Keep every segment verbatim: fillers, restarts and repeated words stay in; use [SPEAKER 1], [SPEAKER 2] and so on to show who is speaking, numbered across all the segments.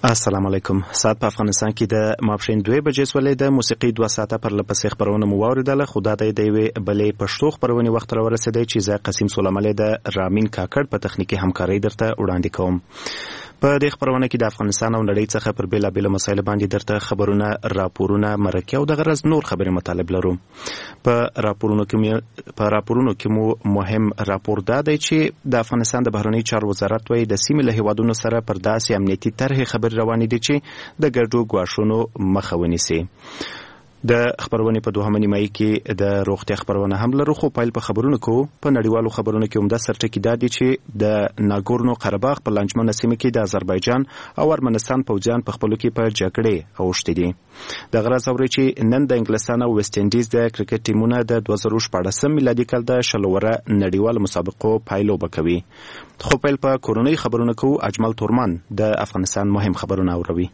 [SPEAKER 1] السلام علیکم. ساعت په افغانستان کې د ماپښین دوه بجې سولې د موسیقي دوه ساعته پر لپسې خبرونه مو واوریدله. خو دا د یوې بلې پښتو خبرونې وخت راورسېدی چې زه قسیم سلیماني د رامین کاکړ په تخنیکي همکارۍ درته وړاندې کوم. په دې خبرونه کې د افغانستان او نړۍ څخه پر بیلابیلو مسایلو باندې درته خبرونه، راپورونه، مرکې او د غرض نور خبرې مطالب لرو. په راپورونو کې په راپورونو کې مو مهم راپور دا دی چې د افغانستان د بهرنی چارو وزارت وايي د سیمې له هیوادونو سره پر داسې امنیتي طرحې خبرې روانې دي چې د ګډو ګواښونو مخه ونیسي. د خبرونې په دوهمه نیمایي کې د روغتیا خبرونه هم لرو، خو پیل په خبرونو کو. په نړیوالو خبرونو کې عمده سرټکی دا دی چې د ناګورنو قرهباغ په لانجمنه سیمه کې د آذربایجان او ارمنستان پوځیان په خپلو کې په جګړې اوښتي دي. د غرض اوري چې نن د انګلستان او ویسټ انډیز د کرکټ ټیمونه د دوه زره شپاړسم میلادي کال د شلوره نړیوالو مسابقو پایلوبه کوي. خو پیل په کورونی خبرونو کو. اجمل تورمان د افغانستان مهم خبرونه اوروي.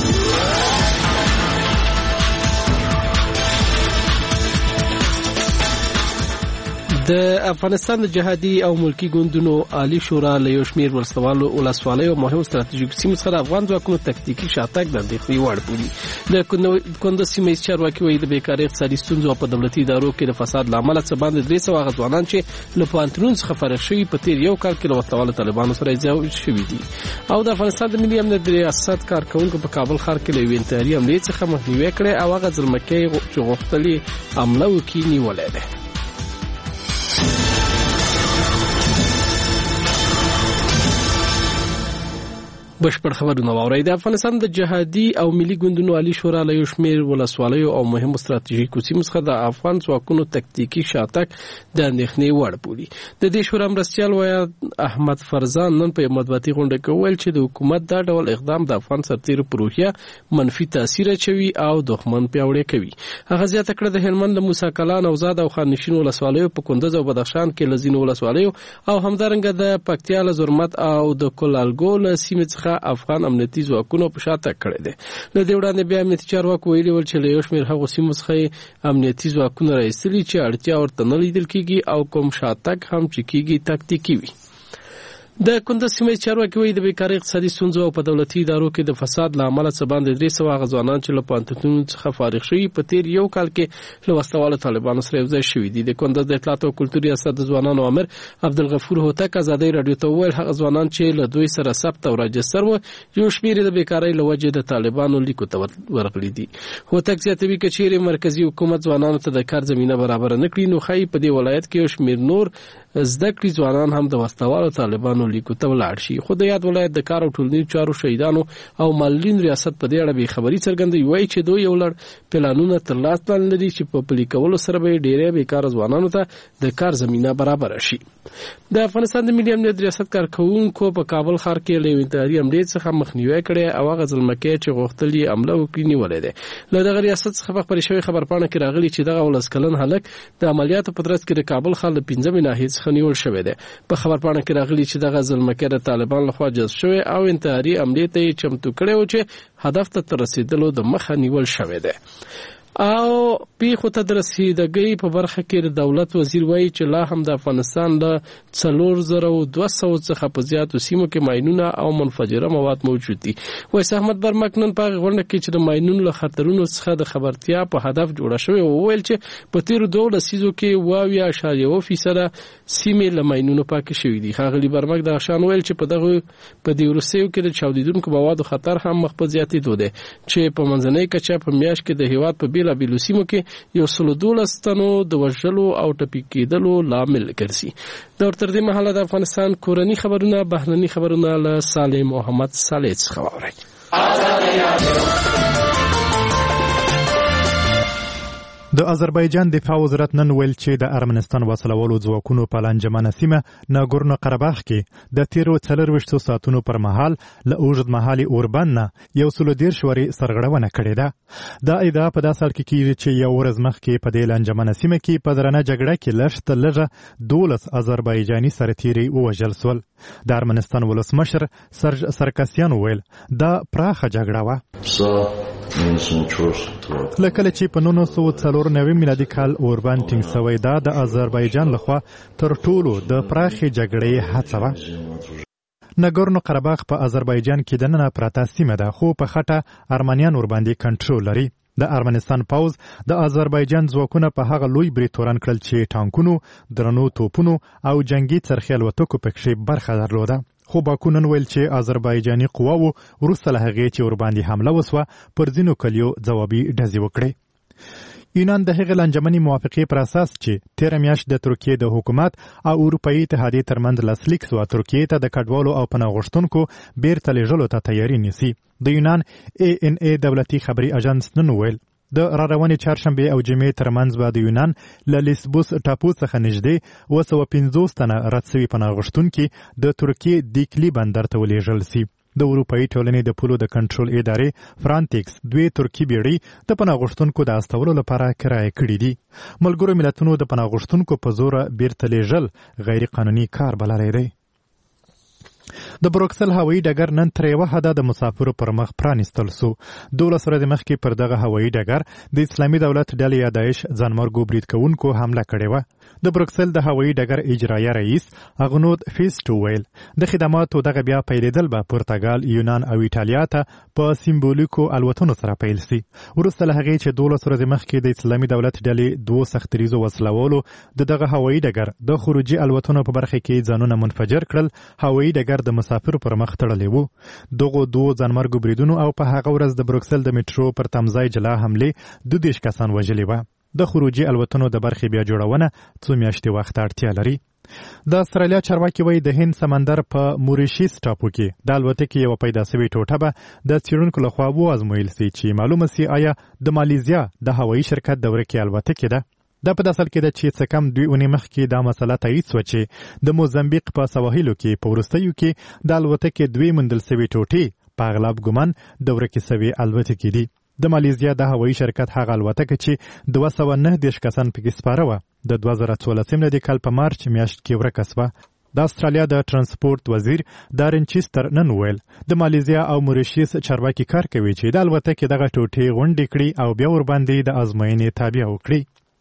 [SPEAKER 2] د افغانستان د جهادي او ملکی ګوندونو عالی شورا له یو شمېر ولسوالو ولسوالیو او مهمو ستراتیژیکو سیمو څخه افغان ځواکونو تکتیکي شاتګ د اندېښنې وړ بولي. د کندز سیمه ییز چارواکي وایي د بیکارۍ، اقتصادي ستونزو او په دولتي ادارو کې د فساد له امله څه باندې درې سوه هغه ځوانان چې له پوهنتونونو څخه فارغ شوي په تېر یو کال کې له وسلوالو طالبانو سره یوځای شوي دي. او د افغانستان د ملي امنیت د ریاست کارکوونکو په کابل ښار کې له یوې انتحاري حملې څخه مخنیوی کړی او هغه ځلمکی چې غوښتل یې حمله وکړي نیولی دی. بشپړ خبرونه واورئ. د افغانستان د جهادي او ملي ګوندونو عالی شورا له یو شمېر ولسوالیو او مهمو ستراتیژیکو سیمو څخه د افغان ځواکونو تکتیکي شاتګ د اندېښنې وړ بولي. د دې شورا مرستیال ویاند احمد فرزان نن په یوه مطبوعاتي غونډه کې وویل چې د حکومت دا ډول اقدام د افغان سرتیرو په روحیه منفي تاثیر اچوي او دښمن پیاوړی کوي. هغه زیاته کړه د هلمند د موسی کلا، نوزاد او خانشین ولسوالیو په کندز او بدخشان کې له ځینو ولسوالیو او همدارنګه د پکتیا له زرمت او د کلالګو له سیمې څخه افغان امنیتي ځواکونو په شاته کړی دی. له دې وړاندې بیا امنیتي چارواکو ویلي ول چې له یو شمېر هغو سیمو څخه امنیتي ځواکونه راایستلي چې اړتیا ورته نه لیدل کېږي او کوم شاتګ هم چې کېږي تکتیکي وي. د کندز سیمه ییز چارواکي وایي د بیکارۍ، اقتصادي ستونزو او په دولتي ادارو کې د فساد له امله څه باندې درې سوه هغه ځوانان چې له پوهنتونونو څخه فارغ شوي په تېر یو کال کې له وسلوالو طالبانو سره یوځای شوي دي. د کندز د اطلاعات او کلتور ریاست د ځوانانو امر عبدالغفور هوتک ازادۍ راډیو ته وویل هغه ځوانان چې له دوی سره ثبت او راجستر وو یو شمېر د بیکارۍ له وجې د طالبانو لیکو ته ورغلي دي. هوتک زیاتوي که چیرې مرکزي حکومت ځوانانو ته د کار زمینه برابره نه کړي نو ښایي په دې ولایت کې یو شمېر نور زده کړي ځوانان هم د وسلوالو طالبانو لیکو ته ولاړ شي. خو د یاد ولایت د کار او ټولنیزو چارو شهیدانو او معلولین ریاست په دې اړه بې خبري څرګندوي. وایي چې دوی یو لړ پلانونه تر لاس لاندې لري چې په پلي کولو سره به ډېری بېکاره ځوانانو ته د کار زمینه برابره شي. د افغانستان د ملي امنیت ریاست کارکوونکو په کابل ښار کې له یوې انتحاري حملې څخه مخنیوی کړی او هغه ځلمکی چې غوښتل یې حمله وکړي نیولی دی. له دغه ریاست څخه په خپرې شوې خبرپاڼه کې راغلي چې دغه ولس کلن هلک د عملیاتو په ترڅ کې د کابل ښار له پنځمې ناحیې څخه نیول شوی دی. په خبرپاڼه کې راغلي چې دغه ځلمکی د طالبان لخوا جذب شوی او انتحاري حملې ته یې چمتو کړی و چې هدف ته تر رسېدلو د مخه نیول شوی دی. او پیښو ته د رسیدګۍ په برخه کې د دولت وزیر وایي چې لا هم د افغانستان له څلور زره دوه سوه څخه په زیاتو سیمو کې ماینونه او منفجره مواد موجود دي. وایس احمد برمک نن په هغه غونډه کې چې د ماینونو له خطرونو څخه د خبرتیا په هدف جوړه شوې وویل چې په تېرو دوو لسیزو کې اوه اویا اعشاریه اوه فیصده سیمې له ماینونو پاکې شوي دي. ښاغلي برمک دغه شان ویل چې په دغه په دې وروستیو کې د چاودېدونکو موادو خطر هم مخ په زیاتېدو دی چې په منځنۍ کچه په میاشت کې د هېواد په بېلابېلو سیمو کې یو سل دولس تنو د وژلو او ټپي کېدلو لامل ګرځي. دا تر دې مهاله د افغانستان کورني خبرونه، بهرني خبرونه له صالح محمد صالح څخه واورئ.
[SPEAKER 3] د آذربایجان دفاع وزارت نن ویل چې د ارمنستان وسلوالو ځواکونو په لانجمنه سیمه ناګورنو قرهباغ کې د تیرو څلرویشتو ساعتونو پر مهال له اوږد مهالي اوربند نه یو سل دېرش ورې سرغړونه کړې ده. دا ادعا په داسې حال کې کېږي چې یو ورځ مخکې په دې لانجمنه سیمه کې په درنه جګړه کې لږ تر لږه دولس آذربایجاني سرتیري ووژل سول. د ارمنستان ولسمشر سرج سرکسیان وویل دا پراخه جګړه وه. لکه چې په نولس سوه څلور نوي میلادي کال اوربند ټینګ شوی دا د آذربایجان لخوا تر ټولو د پراخې جګړې هڅه وه. ناګورنو قرهباغ په آذربایجان کې دننه پراته سیمه ده، خو په خټه ارمنیان ورباندې کنټرول لري. د ارمنستان پوز د آذربایجان ځواکونه په هغه لوی برید تورن کړل چې ټانکونو، درنو توپونو او جنگي څرخي الوتکو پکې برخه درلوده. خو باکو نن ویل چې آذربایجاني قواو وروسته له هغې چې ورباندې حمله وسوه پر ځینو کلیو ځوابي ډزې وکړې. یونان د هغې لانجمنې موافقې پر اساس چې تېره میاشت د ترکیې د حکومت او اروپایي اتحادیې ترمنځ لاسلیک سوه ترکیې ته د کډوالو او پناه غوښتونکو بیرته لیږلو ته تیاري نیسي. د یونان ای ان ای دولتي خبري اژانس نن ویل د راروانې چهارشنبې او جمعې ترمنځ به د یونان له لیسبوس ټاپو څخه نږدې اوه سوه پنځوس تنه رد سوي پناه غوښتونکي د ترکیې دیکلي بندر ته ولېږل سي. د اروپایي ټولنې د پولو د کنټرول ادارې فرانټیکس دوی ترکي بیړۍ د پناه غوښتونکو د استولو لپاره کرایه کړي دي. ملګرو ملتونو د پناه غوښتونکو په زوره بیرته لیږل غیر قانوني کار بللی دی. د بروکسل هوایي ډګر نن تر یوه حده د مسافرو پر مخ پرانیستل سو. دولس ورځې مخکې پر دغه هوایي ډګر د اسلامي دولت ډلې یا داعش ځانمرګو برید کوونکو حمله کړې وه. د بروکسل د هوایي ډګر اجرایه رئیس اغنود فیسټو ویل د خدماتو دغه بیا پیلېدل به پرتګال، یونان او ایټالیا ته په سیمبولیکو الوتنو سره پیل سي. وروسته له هغې چې دولس ورځې مخکې د اسلامي دولت ډلې دوو سختریزو وسلوالو د دغه هوایي ډګر د خروجي الوتنو په برخه کې ځانونه منفجر کړل، هوایي ډګر د مسافرو پر مخ تړلی وو. دغو دوو ځانمرګو بریدونو او په هغه ورځ د بروکسل د میټرو پر تمځای جلا حملې دوه دېرش کسان وژلي وه. د خروجي الوتنو د برخې بیا جوړونه څو میاشتې وخت اړتیا لري. د استرالیا چارواکي وایي د هند سمندر په موریشیس ټاپو کې د الوتکې یوه پیدا سوې ټوټه به د څېړونکو لخوا وازمویل سي چې معلومه سي آیا د مالیزیا د هوایي شرکت د ورکې الوتکې ده. دا په داسل کې ده چې څه کم دوی اونۍ مخکې دا مسله تایید سوه چې د موزمبیق په سواحلو کې په وروستیو کې د الوتکې دوی موندل سوې ټوټې په اغلب ګمان د ورکې سوې الوتکې دي. د مالیزیا د هوایي شرکت هغه الوتکه چې دوه سوه نهه دېرش کسان پکې سپاره وه د دوه زره څوارلسم د کال په مارچ میاشت کې ورکه سوه. د استرالیا د ترانسپورت وزیر دارن چیستر نن ویل د مالیزیا او موریشیس چارواکي کار کوي چې د الوتکې دغه ټوټې غونډې کړي او بیا ورباندې د ازموینې تابع وکړي.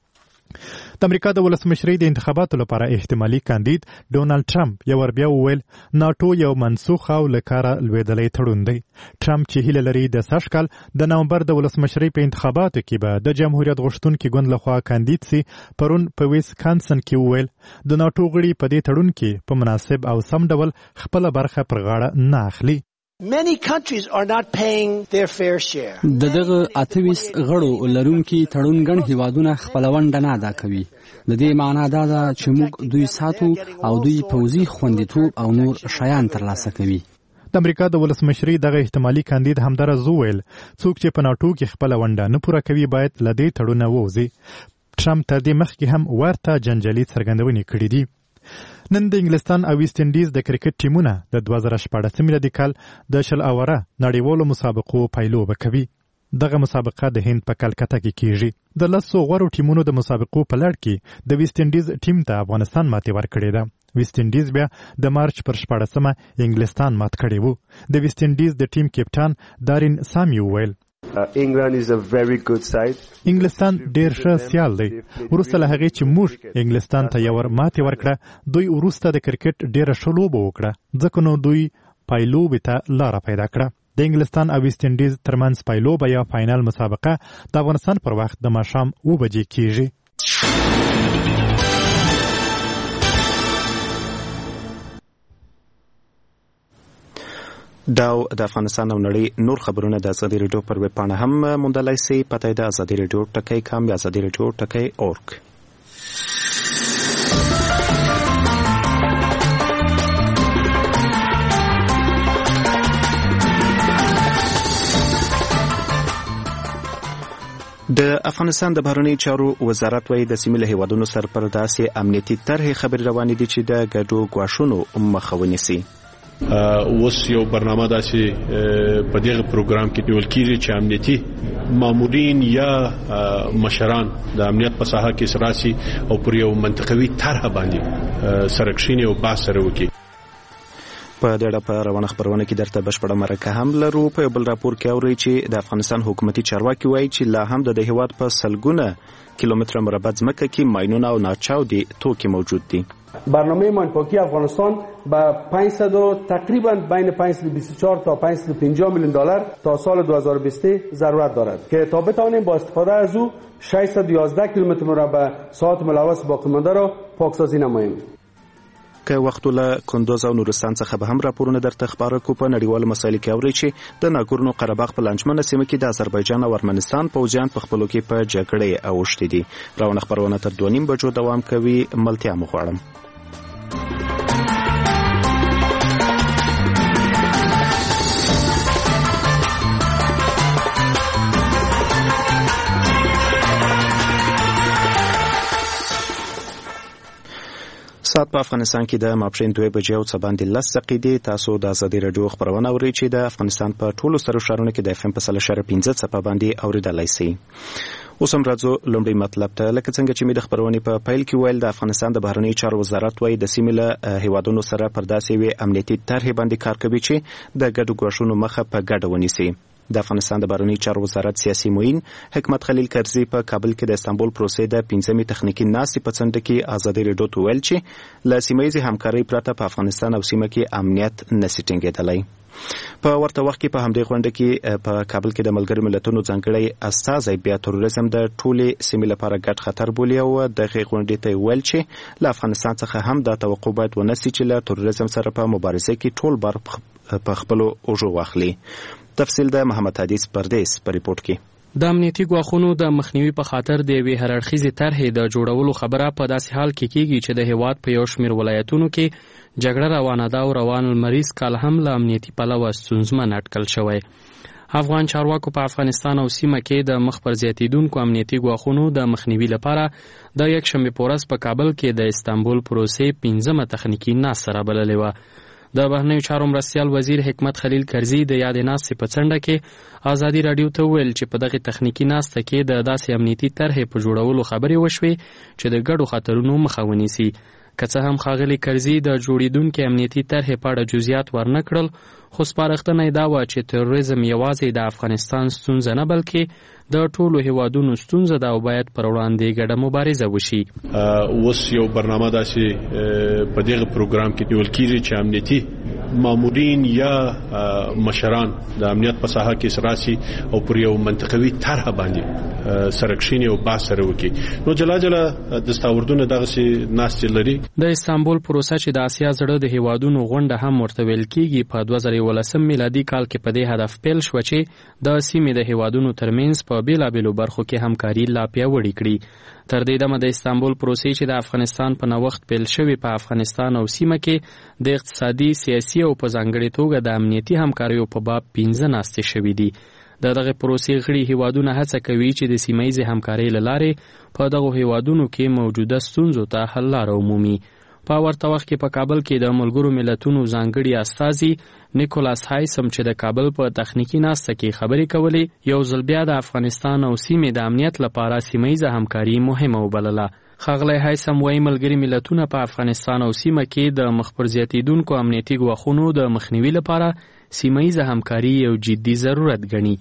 [SPEAKER 3] د امریکا د ولسمشرۍ د انتخاباتو لپاره احتمالي کاندید ډونالډ ټرمپ یو ور بیا وویل ناټو یو منسوخ او له کاره لوېدلی تړون دی. ټرمپ چې هیله لري د سږ کال د نومبر د ولسمشرۍ په انتخاباتو کې به د جمهوریت غوښتونکي ګوند لخوا کاندید سي، پرون په ویسکانسن کې وویل د ناټو غړي په دې تړون کې په مناسب او سم ډول خپله برخه پر غاړه نه اخلي.
[SPEAKER 4] Many countries are not paying their fair share.
[SPEAKER 5] د دغه اتویس غړو لرونکي تړون ګڼ هیوادونه خپله ونډه نه ادا کوي. د دې معنا دا ده چې موږ دوی ساتو او دوی پوځي خوندیتوب او نور شیان ترلاسه کوي.
[SPEAKER 3] د امریکا د ولسمشرۍ دغه احتمالي کاندید همدارس وویل څوک چې په ناټو کې خپله ونډه نه پوره کوي باید له دې تړونه ووځي. ټرمپ تر دې مخکې هم ورته جنجالي څرګندونې کړي دي. نن د انګلستان او ویسټ انډیز د کرکټ ټیمونه د دوه زره شپاړسم میلادي کال د شل اوره نړیوالو مسابقو پیلوبه کوي. دغه مسابقه د هند په کلکته کې کیږي. د لسو غوړو ټیمونو د مسابقو په لړ کې د ویسټ انډیز ټیم ته افغانستان ماتې ورکړې ده. ویسټ انډیز بیا د مارچ پر شپاړسمه انګلستان مات کړی وو. د ویسټ انډیز د ټیم کپټان دارین سامي وویل
[SPEAKER 6] Uh, England is a very good side.
[SPEAKER 3] انګلستان ډیر ښه سیال دی. وروسته له هغې چې موږ انګلستان ته یو ور ماتې ورکړه دوی وروسته د کرکټ ډیره ښه لوبه وکړه ځکه نو دوی پایلوبې ته لاره پیدا کړه. د انګلستان او ویسټ انډیز ترمنځ پایلوبه یا فاینل مسابقه د افغانستان پر وخت د ماښام اوه بجې کیږي.
[SPEAKER 1] داو د افغانستان او نړۍ نور خبرونه د ازادي راډیو پر ویب پاڼه هم موندلای سي. پته د ازادي راډیو ټکی کام یا ازادي راډیو ټکی اورګ. د افغانستان د بهرنیو چارو وزارت وايي د سیمې له هیوادونو سره پر داسې امنیتي طرحې خبرې روانې دي چې د ګډو ګواښونو مخه ونیسي.
[SPEAKER 7] اوس یو برنامه داسې په دغه پروګرام کې نیول کېږي چې امنیتي مامورین یا مشران د امنیت په ساحه کې سراسي او پر یو منطقوي طرح باندې سرکښینې او بحث سره وکړي.
[SPEAKER 1] په دې اړه په روانه خبرونه کې درته بشپړه مرکه هم لرو. په بل راپور کې اوري چې د افغانستان حکومتي چارواکي وایي چې لا هم د هیواد په سلګونه کیلومتر مربع ځمکه کې ماینونه او ناچاودي توکي موجود دي.
[SPEAKER 8] برنامه ماینپاکی افغانستان با پانصد تقریبا بین پانصد و بیست و چهار تا پانصد و پنجاه میلیون دلار تا سال دو هزار و بیست ضرورت دارد که تا بتوانیم با استفاده از او ششصد و یازده کیلومتر مربع ساعت ملوث باقی مانده را پاکسازی نماییم.
[SPEAKER 1] که وخت له کندوز او نورستان څخه به هم راپورونه درته خبره کو. په نړیوالو مسایلو کې اوري چې د ناګورنو قرهباغ په لانجمنه سیمه کې د آذربایجان او ارمنستان پوځیان په خپلو کې په جګړې اوښتي دي. روانه خبرونه تر دوه نیم بجو دوام کوي. ملتیا مو غواړم. سات په افغانستان کې د ماپښین دوه بجې او څه باندې لس دقیقې تاسو د ازادي رادیو خبرونه اورئ چې د افغانستان په ټولو سترو ښارونو کې د اف ام په سل اشاریه پنځه څپه باندې اوریدلای شئ. اوس هم راځو لومړی مطلب ته. لکه څنګه چې مې د خبرونې په پیل کې ویل د افغانستان د بهرنیو چارو وزارت وایي د سیمې له هیوادونو سره پر داسې یوې امنیتي طرحې باندې کار کوي چې د ګډو ګواښونو مخه په ګډه ونیسي. د افغانستان د بهرنیو چارو وزارت سیاسي معین حکمت خلیل کرزي په کابل کې د استانبول پروسې د پنځمې تخنیکي ناستې په څنډه کې ازادي رادیو ته ویل چې له سیمه ییزې همکارۍ پرته په افغانستان او سیمه کې امنیت نشي ټینګېدلی. په ورته وخت کې په همدې غونډه کې په کابل کې د ملګرو ملتونو ځانګړی استازی بیا تروریزم د ټولې سیمې لپاره ګډ خطر بولي او دغه غونډې ته ویل چې له افغانستان څخه هم دا توقع باید ونسي چې له تروریزم سره په مبارزه کې ټول بار په خپلو اوږو واخلي. تفصیل د محمد حدیث پردیس په ریپورت کې.
[SPEAKER 9] د امنیتي ګواښونو د مخنیوي په خاطر د یوې هرړخیزې طرحې د جوړولو خبره په داسې حال کې کیږي چې د هیواد په یو شمېر ولایتونو کې جګړه روانه ده او روان لمریز کال هم له امنیتي پلوه ستونزمن اټکل شوی. افغان چارواکو په افغانستان او سیمه کې د مخ پر زیاتیدونکو امنیتي ګواښونو د مخنیوي لپاره د یکشنبې په ورځ په کابل کې د استانبول پروسې پنځمه تخنیکي ناسته رابللې وه. د بهرنیو چارو مرستیال وزیر حکمت خلیل کرزي د یادې ناستې په څنډه کې ازادي رادیو ته ویل چې په دغه تخنیکي ناسته کې د داسې امنیتي طرحې په جوړولو خبرې وشوې چې د ګډو خطرونو مخه ونیسي. که څه هم ښاغلي کرزي د جوړیدونکې امنیتي طرحې په اړه جزئیات ورنه کړل، خو سپارښتنه یې دا وه چې تروریزم یوازې د افغانستان ستونزه نه بلکې د ټولو هیوادونو ستونزه ده او باید پر وړاندې ګډه مبارزه وشي.
[SPEAKER 7] اوس یو برنامه داسې په دغه پروګرام کې نیول کېږي چې امنیتي مامورین یا مشران د امنیت په ساحه کې سراسي او پر یو منطقوي طرح باندې سرکشینی او بحث سره وکړي. نو جلا جلا دستاوردونه دغه ناستې لري.
[SPEAKER 9] د استانبول پروسه چې د اسیا زړه د هیوادونو غونډه هم ورته ویل کېږي په دوه زره یولسم میلادي کال کې په دې هدف پیل شوه چې د سیمې د هیوادونو ترمنځ په بیلابیلو برخو کې همکاري لا پیاوړې کړي. تر دې دمه د استانبول پروسې چې د افغانستان په نوښت پیل شوې په افغانستان او سیمه کې د اقتصادي، سیاسي او په ځانګړې توګه د امنیتي همکاریو په باب پنځه ناستې شوې دي. د دغه پروسې غړي هیوادونه هڅه کوي چې د سیمه ییزې همکارۍ له لارې په دغو هیوادونو کې موجوده ستونزو ته حل لاره ومومي. په ورته وخت کې په کابل کې د ملګرو ملتونو ځانګړي استازي نیکولاس هایسم چې د کابل په تخنیکي ناسته کې خبرې کولې، یو ځل بیا د افغانستان او سیمې د امنیت لپاره سیمه ییزه همکاري مهمه وبلله. ښاغلی هایسم وایي ملګري ملتونه په افغانستان او سیمه کې د مخ پر زیاتیدونکو امنیتي ګواښونو د مخنیوي لپاره سیمه ییزه همکاري یو جدي ضرورت ګڼي.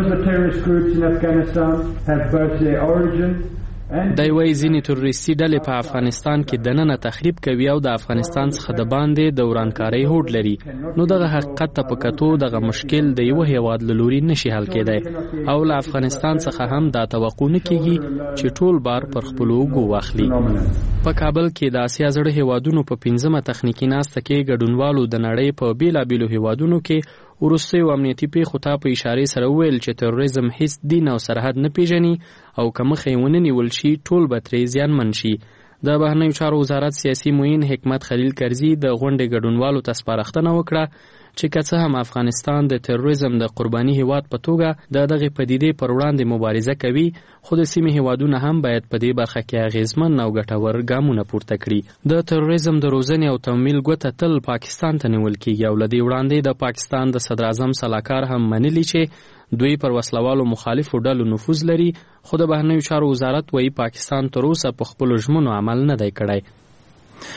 [SPEAKER 9] دی وایي ځینې تروریستي ډلې په افغانستان کې دننه تخریب کوي او د افغانستان څخه د باندې د ورانکارۍ هوډ لري. نو دغه حقیقت ته په کتو دغه مشکل د یو هیواد له لوري نشي حل کېدی او له افغانستان څخه هم دا توقع نه کېږي چې ټول بار پر خپلو اوږو واخلي. په کابل کې د اسیا زړه هیوادونو په پنځمه تخنیکي ناسته کې ګډونوالو د نړۍ په بیلابیلو هیوادونو کې وروستیو امنیتي پیښو ته په اشارې سره وویل چې تروریزم هیڅ دین او سرحد نه پیژني او که مخه یې ونه نیول شي ټول به ترې زیانمن شي. د بهرنیو چارو وزارت سیاسي معین حکمت خلیل کرزي د غونډې ګډونوالو ته سپارښتنه وکړه چې که څه هم افغانستان د تروریزم د قرباني هیواد په توګه د دغې پدیدې پر وړاندې مبارزه کوي، خو د سیمې هیوادونه هم باید په دې برخه کې اغیزمن او ګټور ګامونه پورته کړي. د تروریزم د روزنې او تمویل ګوته تل پاکستان ته نیول کېږي او له دې وړاندې د پاکستان د صدراعظم سلاکار هم منلي چې دوی پر وسلوالو مخالفو ډلو نفوذ لري، خو د بهرنیو چارو وزارت وایي پاکستان تر اوسه په خپلو ژمنو عمل نه دی کړی.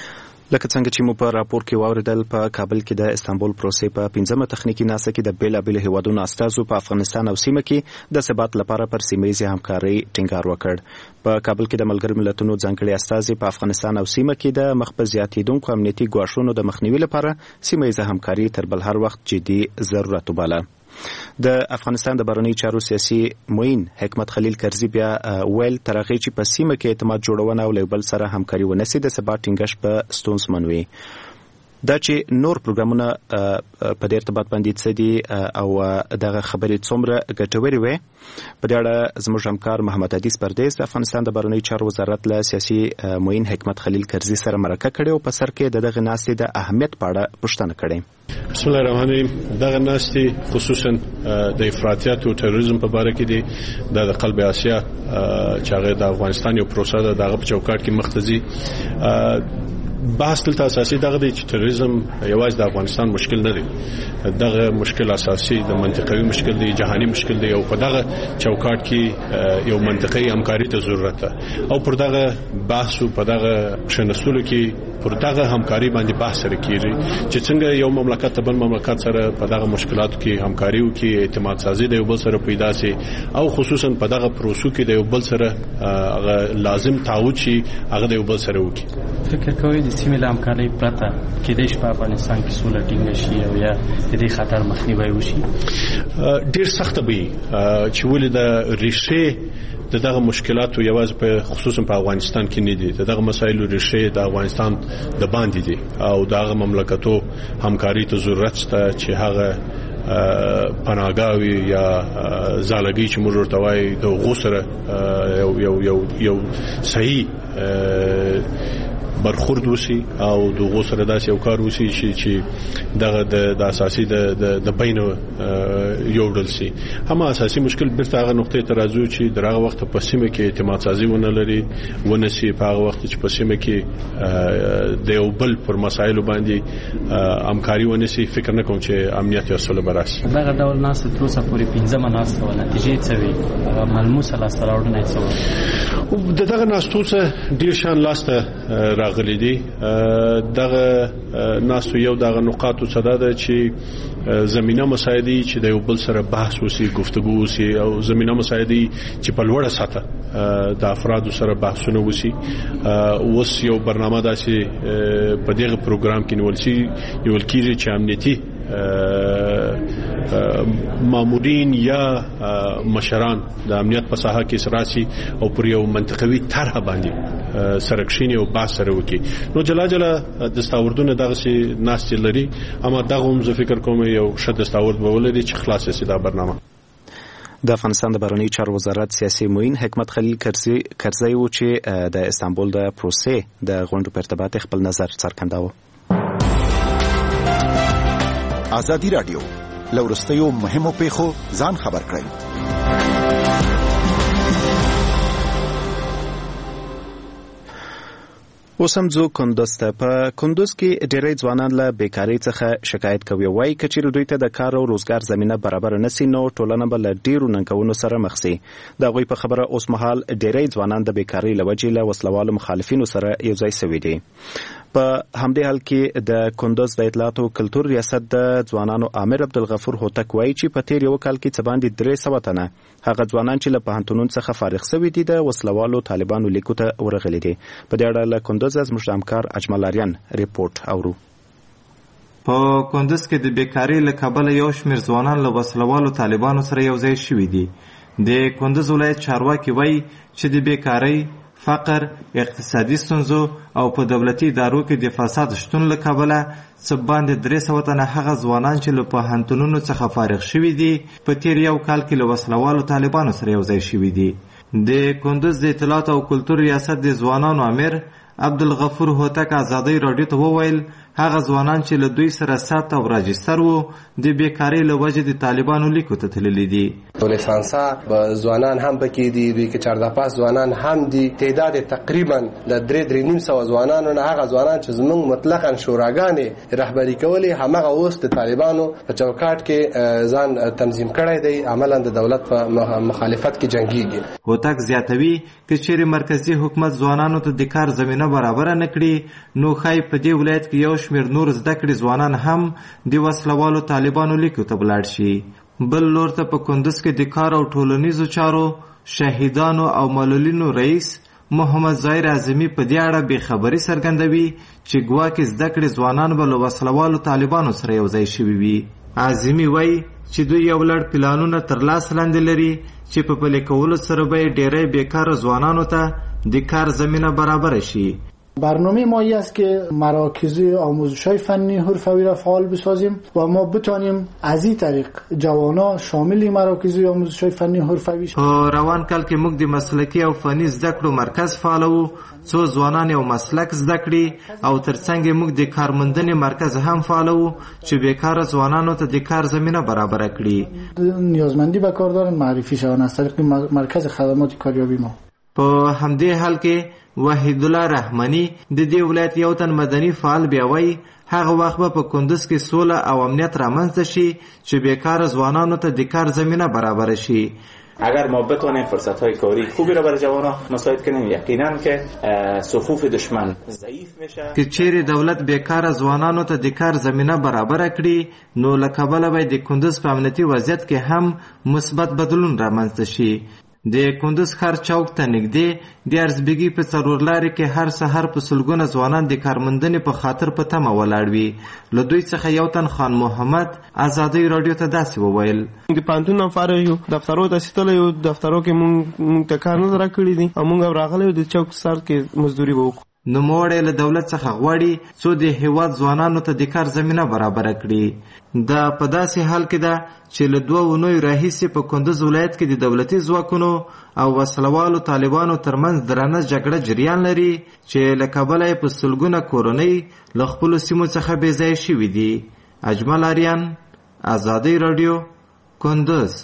[SPEAKER 1] لکه څنګه چې مو په راپور کې واوریدل په کابل کې د استانبول پروسې په پنځمه تخنیکی ناسه کې د بیلابېلو هیوادونو استازو په افغانستان او سیمه کې د ثبات لپاره پر سیمه‌ییزې همکارۍ ټینګار وکړ. په کابل کې د ملګرو ملتونو ځانګړي استازي په افغانستان او سیمه کې د مخ په زیاتېدونکو امنیتي ګواښونو د مخنیوي لپاره سیمه‌ییزه همکاري تر بل هر وخت جدي ضرورت وباله. د افغانستان د بهرنیو چارو سیاسي معین حکمت خلیل کرزي بیا ویل تر هغې چې په سیمه کې اعتماد جوړونه او له بل سره همکاري ونسي د ثبات ټینګښت په ستونزمن وي. دا چې نور پروګرامونه په دې ارتباط باندې څه دي او دغه خبرې څومره ګټورې وي، په دې اړه زموږ همکار محمد حدیث پردیس د افغانستان د بهرنیو چارو وزارت له سیاسي معین حکمت خلیل کرزي سره مرکه کړې او په سر کې د دغه ناستې د اهمیت په اړه پوښتنه کړې.
[SPEAKER 7] بسم الله الرحمن الرحیم. دغه ناستې خصوصا د افراطیت او تروریزم په اړه کې دي د قلب آسیا چې هغه د افغانستان یو پروسه ده، دغه په چوکاټ کې مختزي بحث دلته اساسي دغه دی چې تروریزم یوازې د افغانستان مشکل نه دی، دغه مشکل اساسي د منطقوي مشکل دی، جهاني مشکل دی او په دغه چوکاټ کې یو منطقي همکاري ته ضرورت ده او پر دغه بحث او په دغه شنسلو کې پر دغه همکاري باندې بحث سره کیږي چې څنګه یو مملکت ته بل مملکت سره په دغه مشکلاتو کې همکاري وکړي، اعتماد سازي د یو بل سره پیدا شي او خصوصا په دغه پروسو کې د یو بل سره هغه لازم تعهد شي هغه د یو بل سره وکړي.
[SPEAKER 9] فکر کوي د سیمې له همکارۍ پرته کېدای شي په افغانستان کې سوله ټینګه شي او یا د دې خطر مخنیوی وشي؟
[SPEAKER 7] ډېر سخته به چې ولې د ریښې د دغه مشکلاتو یوازې په خصوصا په افغانستان کې نه دي، دغه مسایلو ریښې د افغانستان د باندې دي او دغه مملکتو همکاري ته ضرورت شته چې هغه پناهګاوي یا زالګي چې موږ ورته وایي د غوسره یو یو یو یو صحیح برخورد وسی او د غوسره داسې یو کار وسی چې دغه د اساسي د د بین یو ډول سي. هم اساسي مشکل بیرته هغه نقطې ته راځو چې دغه وخت په سیمه کې اعتماد سازي ونه لري ونسي په هغه وخت چې په سیمه کې د یو بل پر مسایلو باندې همکاري ونسي. فکر نه کوم چې امنیت یا سوله براسي.
[SPEAKER 9] دغه ډول ناس تر اوسه پورې پنځمه ناس او نتیجې څه وي ملموسه لاسته راوړنه څه و د دغه ناستوسه ډیر شان لاسته راغلي دي. دغه ناس یو دغه نقاط صدا ده چې زمينه مسایدي چې د یو بل سره بحث وسی گفتگو وسی او زمينه مسایدي چې په لوړه سطح د افراد سره بحثونه وسی. اوس یو برنامه داسې په دغه پروګرام کې نیول شي یو کیږي چې امنیتي مامورین یا مشران د امنیت په ساحه کې سراسي او پر یو منطقوي طرح باندې سرکشینی او بحث سره وکي. نو جلا جلا دستاوردونه دغه سي ناس لري، اما دغه هم زه فکر کوم یو شد دستاورد به ولري چې خلاص شي دا برنامه.
[SPEAKER 1] د افغانستان د بهرنیو چارو وزارت سیاسي معین حکمت خلیل کرزي کرزي و چې د استانبول د پروسې د غونډو په ارتباط خپل نظر څرګنداوه.
[SPEAKER 10] ازادي رادیو لورستیو مهمو پیښو ځان خبر کړئ.
[SPEAKER 1] اوس هم ځو کندوز ته. په کندوز کې ډېری ځوانان له بیکارۍ څخه شکایت کوي. وایي که چیرې دوی ته د کار او روزګار زمینه برابر نسي نو ټولنه به له ډېرو ننګونو سره مخ سي. د هغوی په خبره اوس مهال ډېری ځوانان د بیکارۍ له وجې له وسلوالو مخالفینو سره یو ځای سوي دي. په همدې حال کې د کندوز د اطلاعات او کلتور ریاست د ځوانانو امیر عبدالغفور هوتک وایي چې په تیر یو کال کې څه باندې درې سوه تنه هغه ځوانان چې له پوهنتونونو څخه فارغ شوي دي د وسلوالو طالبانو لیکو ته ورغلي دي. په دې اړه له کندوز زموږ همکار اجمل آریان ریپورت اورو.
[SPEAKER 11] په کندوز کې د بیکاری له کبله یو شمېر ځوانان له وسلوالو طالبانو سره یو ځای شوي دي. د کندوز ولایت چارواکي وایي چې د بیکاری، فقر، اقتصادي ستونزو او په دولتي ادارو کې د فساد شتون له کبله څه باندې درې سوه تنه هغه ځوانان چې له پوهنتونونو څخه فارغ شوي دي په تیر یو کال کې له وسلوالو طالبانو سره یو ځای شوي دي. د کندوز د اطلاعات او کلتور ریاست د ځوانانو امیر عبدالغفور هوتک ازادي راډیو ته وویل هغه ځوانان چې له دوی سره ثبت او راجستر وو د بیکارۍ له وجې د طالبانو لیکو ته تللي دي.
[SPEAKER 12] لیسانسا ځوانان هم پکې دي، دوی کې چارده پاس ځوانان هم دي. تعداد تقریبا د درې درې نیم سوه ځوانانو نه هغه ځوانان چې زموږ مطلقاً شوراګانې رهبري کولې همغه اوس د طالبانو په چوکاټ کې ځان تنظیم کړی دی، عملاً د دولت په مخالفت کې جنګیږي.
[SPEAKER 11] هوتک زیاتوي که چیرې مرکزي حکومت ځوانانو ته د کار زمینه برابره نه کړي نو ښایي په دې ولایت کې یو شمېر نور زده کړي ځوانان هم د وسلوالو طالبانو لیکو ته ولاړ شي. بل لور ته په کندز کې د کار او ټولنیزو چارو شهیدانو او معلولینو رئیس محمد ظاهر اعظمي په دې اړه بې خبري څرګندوي چې ګواکې زده کړې ځوانان به له وسلوالو طالبانو سره یو ځای شوي وي. اعظمي وایي چې دوی یو لړ پلانونه تر لاس لاندې لري چې په پلي کولو سره به یې ډېری بېکاره ځوانانو ته د کار زمینه برابره شي.
[SPEAKER 13] برنامه ما ای است که مراکز آموزش‌های فنی حرفه‌ای را فعال بسازیم و ما بتانیم از این طریق جوانا شامل مراکز آموزش‌های فنی حرفه‌ای شوند.
[SPEAKER 11] په روان کال کې موږ د مسلکي او فني زده کړو مرکز فعالو څو ځوانان یو مسلک زده کړي او ترڅنګ موږ د کارموندنې مرکز هم فعالو چې بیکاره ځوانانو ته د کار زمینه برابره کړي.
[SPEAKER 13] نیازمندی به کارداران معرفی شوند از طریق مرکز خدمات کاریابی ما.
[SPEAKER 11] په همدې حال کې وحید الله رحماني د دې ولایت یو تن مدني فعال بیا وایي هغه وخت به په کندز کې سوله او امنیت رامنځته شي چې بیکاره ځوانانو ته د کار زمینه برابره شي.
[SPEAKER 14] اگر ما بتوانیم فرصت‌های کاری خوبی را برای جوانان مساعد کنیم یقینا که صفوف دشمن ضعیف میشه.
[SPEAKER 11] که چیرې دولت بیکاره ځوانانو ته د کار زمینه برابره کړي نو له کبله به د کندز په امنیتي وضعیت کې هم مثبت بدلون رامنځته شي. د کندز ښار چوک ته نږدې د ارزبیګي په څلور لارې کې هر سهار په سلګونه ځوانان د کارموندنې په خاطر په تمه ولاړ وي. له دوی څخه یو تن خان محمد ازادۍ راډیو ته داسې وویل:
[SPEAKER 15] د پوهنتون هم فارغ یو، دفترو ته رسېدلی یو، دفترو کې مونږ ته کار نه راکړي دي او مونږ هم راغلی یو د چوک سر کې مزدوري به وکړو.
[SPEAKER 11] نوموړی له دولت څخه غواړي څو د هېواد ځوانانو ته د کار زمینه برابره کړي. دا په داسې حال کې ده چې له دوه اونیو راهیسې په کندز ولایت کې د دولتي ځواکونو او وسلوالو طالبانو ترمنځ درنه جګړه جریان لري چې له کبله یې په سلګونه کورنۍ له خپلو سیمو څخه بې ځایه شوي دي. اجمل آریان، ازادۍ راډیو، کندز.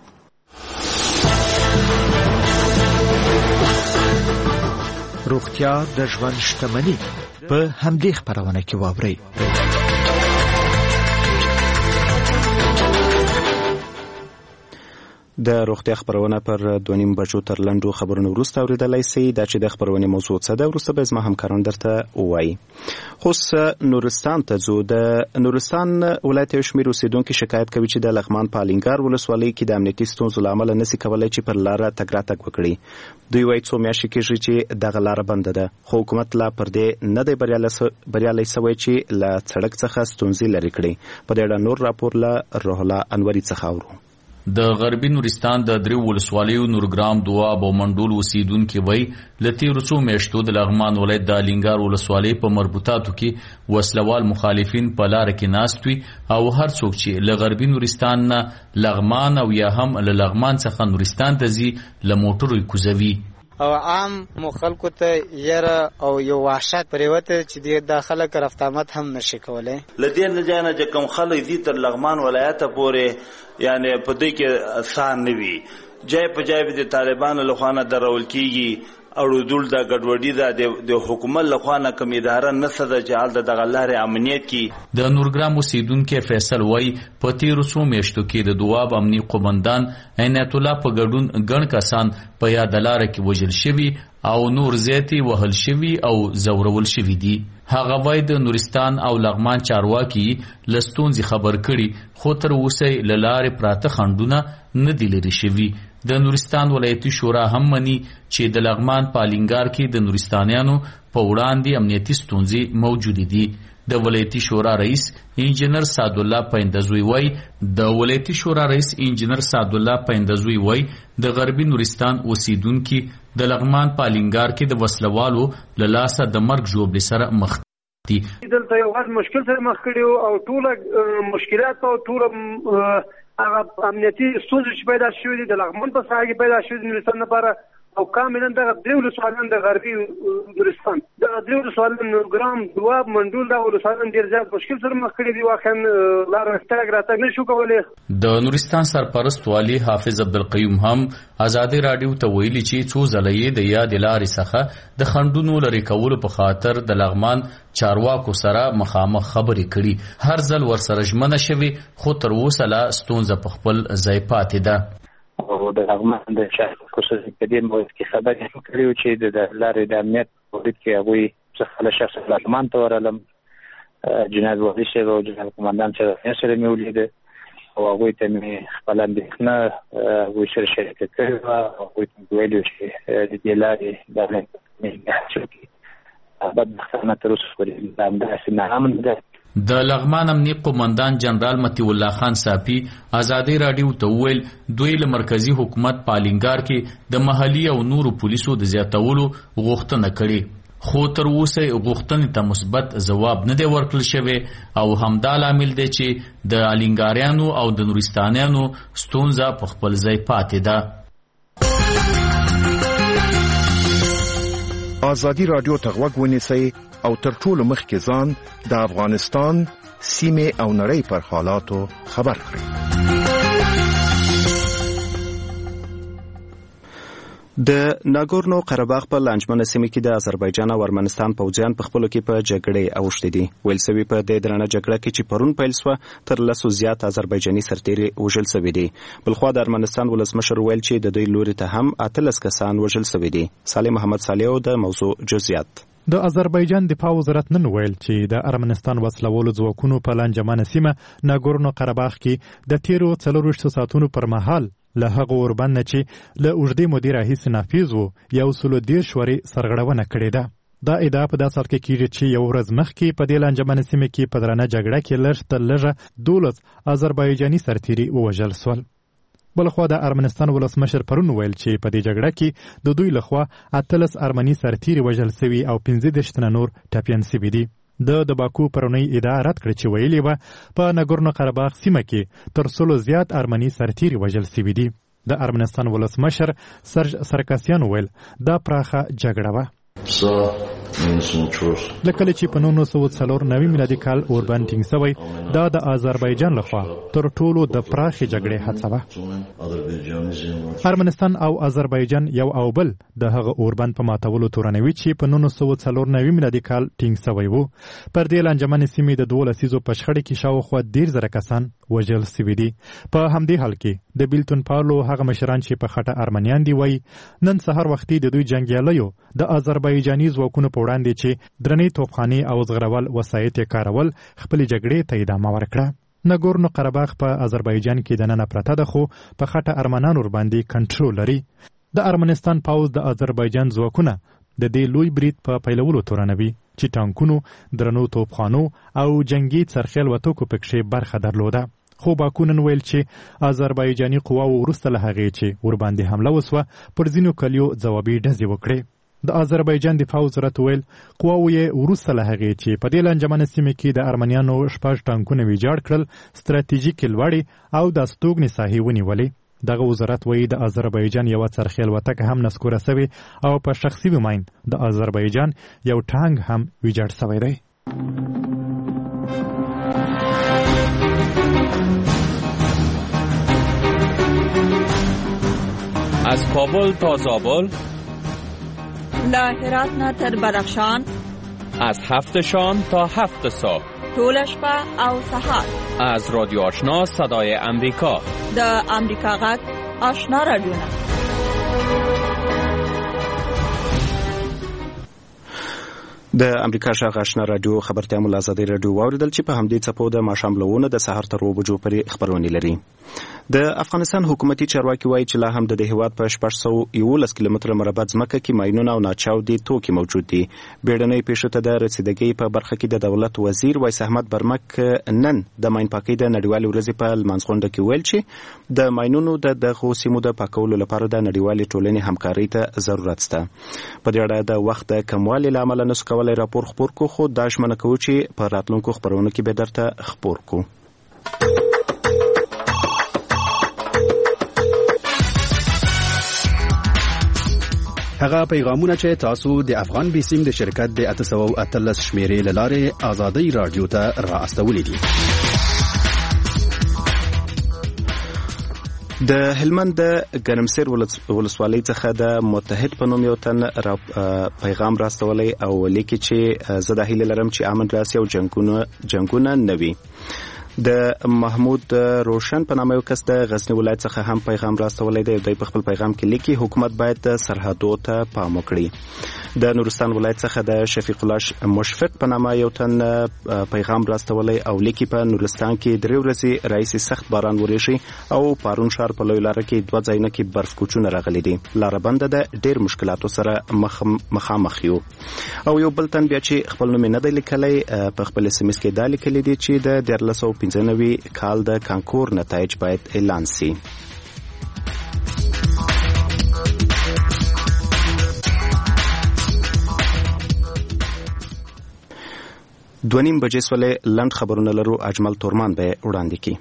[SPEAKER 10] روغتیا د ژوند شتمني په همدې خپرونه کې واورئ.
[SPEAKER 1] د روغتیا خبرونه پر دوه نیم بجو تر لنډو خبرونو وروسته اورېدلی سئ. دا چې د خبرونې موضوع څه ده وروسته به زما همکاران درته ووایي. خو اوس نورستان ته ځو. د نورستان ولایت یو شمېر اوسېدونکي شکایت کوي چې د لغمان په الینګار ولسوالۍ کې د امنیتي ستونزو له امله نسي کولی چې پر لاره تګ راتګ وکړي. دوی وایي څو میاشتې کېږي چې دغه لاره بنده ده خو حکومت لا پر دې نه دی بریالی سوی چې له سړک څخه ستونزې لرې کړي. په دې اړه نور راپور له روح الله انوري څخه اورو.
[SPEAKER 16] د غربي نورستان د درې ولسوالیو نورګرام دواب او منډول اوسیدونکي وایي له تېرو څو میاشتو د لغمان ولایت د الینګار ولسوالۍ په مربوطاتو کې وسلوال مخالفین په لاره کې ناست وي او هر څوک چې له غربي نورستان نه لغمان او یا هم له لغمان څخه نورستان ته ځي له موټرو یې کوزوي
[SPEAKER 17] او عام مو خلکو ته یره او یو وحشت پرېوته چې د خلک رفت آمد هم نشي کولی.
[SPEAKER 18] له دې نه ځای نه چې کوم خلک دي تر لغمان ولایته پورې یعنی په دې کې آسان نه وي. جای په جای به د طالبانو له خوا نه درول کېږي اړودول د ګډوډي ده د حکومت له خوا نه کوم اداره نسته ده چې هلته دغه لارې امنیت کړي.
[SPEAKER 16] د نورګرام اوسیدونکی فیصل وایي په تېرو څو میاشتو کې د دواب امني قومندان عنایت الله په ګډون ګڼ کسان په یاده لاره کې وژل شوي او نور زیاتې وهل شوي او ځورول شوي دي. هغه وایي د نورستان او لغمان چارواکي له ستونزې خبر کړي خو تر اوسه یې له لارې پراته خنډونه نه دي لرې شوي. د نورستان ولایتي شورا هم مني چې د لغمان په الینګار کې د نورستانیانو په وړاندې امنیتي ستونزې موجودې دي. د ولایتي شورا رئیس انجینر سعدالله پیندزوی وایي د ولایتي شورا رئیس انجینر سعدالله پیندزوی وایي د غربي نورستان اوسیدونکي د لغمان په الینګار کې د وسلوالو له لاسه د مرګ ژوبلې سره مخ دي.
[SPEAKER 19] دلته یو غټ مشکل سره مخ کړي او ټوله مشکلات او ټوله هغه امنیتي ستونزې چې پیدا شوې دي د لغمان په ساحه کې پیدا شوې دي نورستان لپاره او کاملا دغه درې ولسوالۍ د غربي نورستان دغه درې ولسوالۍ نورګرام دواب منډول دا ولسوالۍ ډېر زیات مشکل سره مخ کړي دي واقعا لار تګ راتګ نشو کولی.
[SPEAKER 16] د نورستان سرپرست والی حافظ عبدالقیوم هم ازادي راډیو ته ویلي چې څو ځله یې د یاد لارې څخه د خنډونو لرې کولو په خاطر د لغمان چارواکو سره مخامخ خبرې کړي. هر ځل ورسره ژمنه شوې خو تر اوسه لا ستونزه په خپل ځای پاتې ده.
[SPEAKER 20] او د لغمان د شهر خصوصي په دې موضوع کې خبرې هم کړې وې چې د لارې د امنیت په وړاندې کې هغوی څخه له شخص لغمان ته ورغلم جناب والي صاحب او جناب قماندان صاحب سره مې ولیده او هغوی ته مې خپله اندېښنه هغوی سره شریکه کړې وه. هغوی ته مې ویلي وو چې د دې لارې د امنیت نګهت وکړي. بدبختانه تر اوسه پورې همداسې ناامن ده.
[SPEAKER 16] د لغمان امنیت قومندان جنرال مطیع الله خان صافي ازادي راډیو ته وویل دوی له مرکزی حکومت په الینګار کې د محلي او نورو پولیسو د زیاتولو غوښتنه کړې خو تر اوسه غوښتنې ته مثبت ځواب نه دی ورکړل شوی او همدا لامل دی چې د الینګاریانو او د نورستانیانو ستونزه په خپل ځای پاتې ده.
[SPEAKER 10] ازادي راډیو ته غوږ ونیسئ او تر ټولو مخکې ځان د افغانستان سیمې او نړۍ پر حالاتو خبر کړئ.
[SPEAKER 1] د ناګورنو قرهباغ په لانجمنه سیمه کې د آذربایجان او ارمنستان پوځیان په خپلو کې په جګړې اوښتي دي. ویل سوي په دې درنه جګړه کې چې پرون پیل سوه تر لسو زیات آذربایجاني سرتیري وژل سوي دي. بلخوا د ارمنستان ولسمشر ویل چې د دوی لوري ته هم اتلس کسان وژل سوي دي. صالح محمد صالح د موضوع جزئیات.
[SPEAKER 3] د آذربایجان دفاع وزارت نن ویل چې د ارمنستان وسلوالو ځواکونو په لانجمنه سیمه ناګورنو قرهباغ کې د تیرو څلورویشتو ساعتونو پر مهال له هغه اوربند نه چې له اوږدې مودې راهیسې نافذ و یو سلو دېرش ورې سرغړونه کړې ده. دا ادعا په داسې حال کې کېږي چې یو ورځ مخکې په دې لانجمنه سیمه کې په درنه جګړه کې لږ تر لږه دولس آذربایجاني سرتیري ووژل سول. بلخوا د ارمنستان ولسمشر پرون ویل چې په دې جګړه کې د دوی لخوا اتلس ارمني سرتیري وژل سوي او پنځه دېرش تنه نور ټپیان سوي دي. د د باکو پرونی ادعا رد کړه چې ویلي وه په ناګورنو قرهباغ سیمه کې تر سلو زیات ارمني سرتیري وژل سوي دي. د ارمنستان ولسمشر سرج سرکاسیان ویل دا پراخه جګړه وه. لکه چې په نولس سوه څلور نوي میلادي کال اوربند ټینګ سوی دا د آذربایجان لخوا تر ټولو د پراخې جګړې هڅه وه. ارمنستان او آذربایجان یو او بل د هغه اوربند په ماتولو تورنوي چې په نولس سوه څلور نوي میلادي کال ټینګ سوی و. پر دې لانجمنې سیمې د دوو لسیزو په شخړې کې شاوخوا ډېر زره کسان وژل سوي دي. په همدې حال کې د بیلتون پاولو هغه مشران چې په خټه ارمنیان دي وایي نن سهار وختي د دوی جنګیالیو د آذربایجاني ځواکونو په وړاندې چې درنې توپخانې او زغرول وسایط یې کارول خپلې جګړې ته ادامه ورکړه. ناګورنو قرهباغ په آذربایجان کې دننه پرته ده خو په خټه ارمنان ورباندې کنټرول لري. د ارمنستان پوځ د آذربایجان ځواکونه د دې لوی برید په پیلولو تورنوي چې ټانکونو درنو توپخانو او جنگي څرخیل وتوکو پکښې برخه درلوده. خو باکو نن ویل چې آذربایجاني قواو وروسته له هغې چې ورباندې حمله وسوه پر ځینو کلیو ځوابي ډزې وکړې. د آذربایجان دفاع وزارت ویل قواو یې وروسته له هغې چې په دې لانجمنه سیمه کې د ارمنیانو شپږ ټانکونه ویجاړ کړل ستراتیژیکې لوړې او د استوګنې ساحې ونیولې. دغه وزارت وایي د آذربایجان یوه څرخیل وتکه هم نسکوره سوې او په شخصي وماین د آذربایجان یو ټانک هم ویجاړ سوی دی.
[SPEAKER 21] از کابل تا زابل،
[SPEAKER 22] له هرات نه تر بدخشان،
[SPEAKER 21] از هفت شام تا هفت صبح،
[SPEAKER 22] طول شپه او سهار،
[SPEAKER 21] از رادیو آشنا صدای امریکا،
[SPEAKER 22] د امریکا غږ آشنا رادیو.
[SPEAKER 1] د امریکا غږ آشنا رادیو خبرتیا مو له ازادي راډیو واوریدل چې په همدې څپو د ماښام له اوونه د سهار تر اوه بجو پورې خپرونې لري. د افغانستان حکومتي چارواکي وایي چې لا هم د دې هیواد په شپږ سوه یولس کیلومتره مربع ځمکه کې ماینونه او ناچاودي توکي موجود دي. بیړنۍ پیښو ته د رسیدګۍ په برخه کې د دولت وزیر وایس احمد برمک نن د ماین پاکۍ د نړیوالې ورځې په لمانځغونډه کې ویل چې د ماینونو د دغو سیمو د پاکولو لپاره د نړیوالې ټولنې همکارۍ ته ضرورت شته. په دې اړه د وخت د کموالي له امله نسو کولی راپور خپور کو خو دا ژمنه کوو چې په راتلونکو خپرونو کې به درته خپور کو.
[SPEAKER 2] هغه پیغامونه چې تاسو د افغان بیسیم د شرکت د اته سوه اتلس شمیرې له لارې آزادۍ رادیو ته را استولې دي.
[SPEAKER 1] د هلمند د ګرمسیر ولسوالۍ څخه د متحد په نوم یو تن را پیغام راستولی او لیکي چې زه د هیله لرم چې امن راسي او جنگونه جنگونه نه وي. د محمود روشن په نامه یو کس د غزنی ولایت څخه هم پیغام راستولی دی. دوی په خپل پیغام کې لیکي حکومت باید سرحدو ته پام وکړي. د نورستان ولایت څخه د شفیق الله مشفق په نامه یو تن پیغام راستولی او لیکي په نورستان کې درې ورځې راځي سخت باران وریږي او پارون ښار په لوی لاره کې دوه ځایونه کې برف کوچونه راغلي دي. لاره بنده ده، ډېر مشکلاتو سره مخامخ یو. او یو بل تن بیا چې خپل نوم نه دی لیکلی په خپل اس ام اس کې دا لیکلی دی چې د دیارلس سوه پنځه نوي کال د کانکور نتایج باید اعلان سي. دونیم بجې سولې لند خبرونه لرو. اجمل تورمان به وړاندې کی.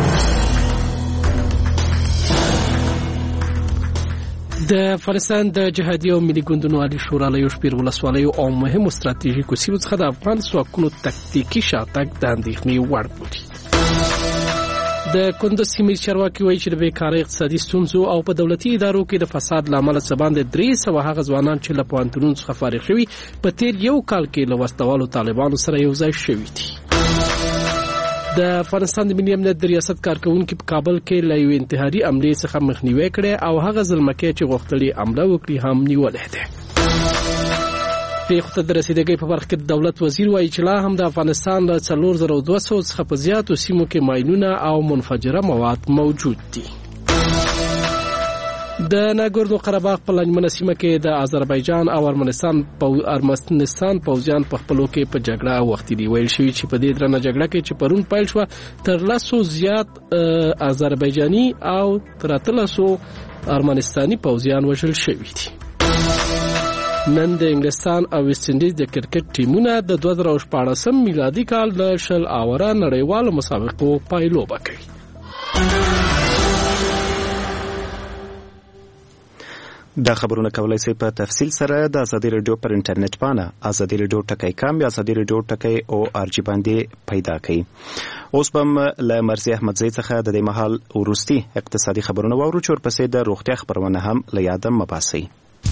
[SPEAKER 4] د افغانستان د جهادي او ملي ګوندونو عالی شورا له یو شمېر ولسوالیو او مهمو ستراتیژیکو سیمو څخه د افغان ځواکونو تکتیکي شاتګ د اندېښنې وړ بولي. د کندز سیمې چارواکي وایي چې د بیکارۍ، اقتصادي ستونزو او په دولتي ادارو کې د فساد له امله څه باندې درې سوه هغه ځوانان چې له پوهنتونونو څخه فارغ شوي په تېر یو کال کې له وسلوالو طالبانو سره یو ځای شوي دي. د افغانستان د ملي امنیت د ریاست کارکونکي په کابل کې له یوې انتحاري حملې څخه مخنیوی کړی او هغه زلمکی چې غوښتل حمله وکړي هم نیولی دی. پیښو ته د رسیدګۍ په برخه کې د دولت وزیر وایي چې لا هم د افغانستان له څلور زره دوه سوه څخه په زیاتو سیمو کې ماینونه او منفجره مواد موجود دي. د ناګورنو قرهباغ په لنجمنه سیمه کې د آذربایجان او ارمنستان په ارمنستان پوځیان په خپلو کې په جګړه وختي دي. ویل شوي چې په دې درنه جګړه کې چې پرون پیل شوه تر لسو زیات آذربایجاني او تر اتلسو ارمنستاني پوځیان وژل شوي دي. نن د انګلستان او ویسټ انډیز د کرکټ ټیمونه د دوه زره شپاړسم میلادي کال د شل اوره نړیوالو مسابقو پایلوبه کوي.
[SPEAKER 1] دا خبرونه کولای شئ په تفصیل سره د ازادي رادیو پر انټرنیټ باندې ازادي رادیو ټکی کام یا ازادي رادیو ټکی او ار جی باندې پیدا کړئ. اوس به له مرزي احمدزی څخه د دې مهال ورستي اقتصادي خبرونه واورو چې ورپسې د روغتیا خبرونه هم له یاده مباسي.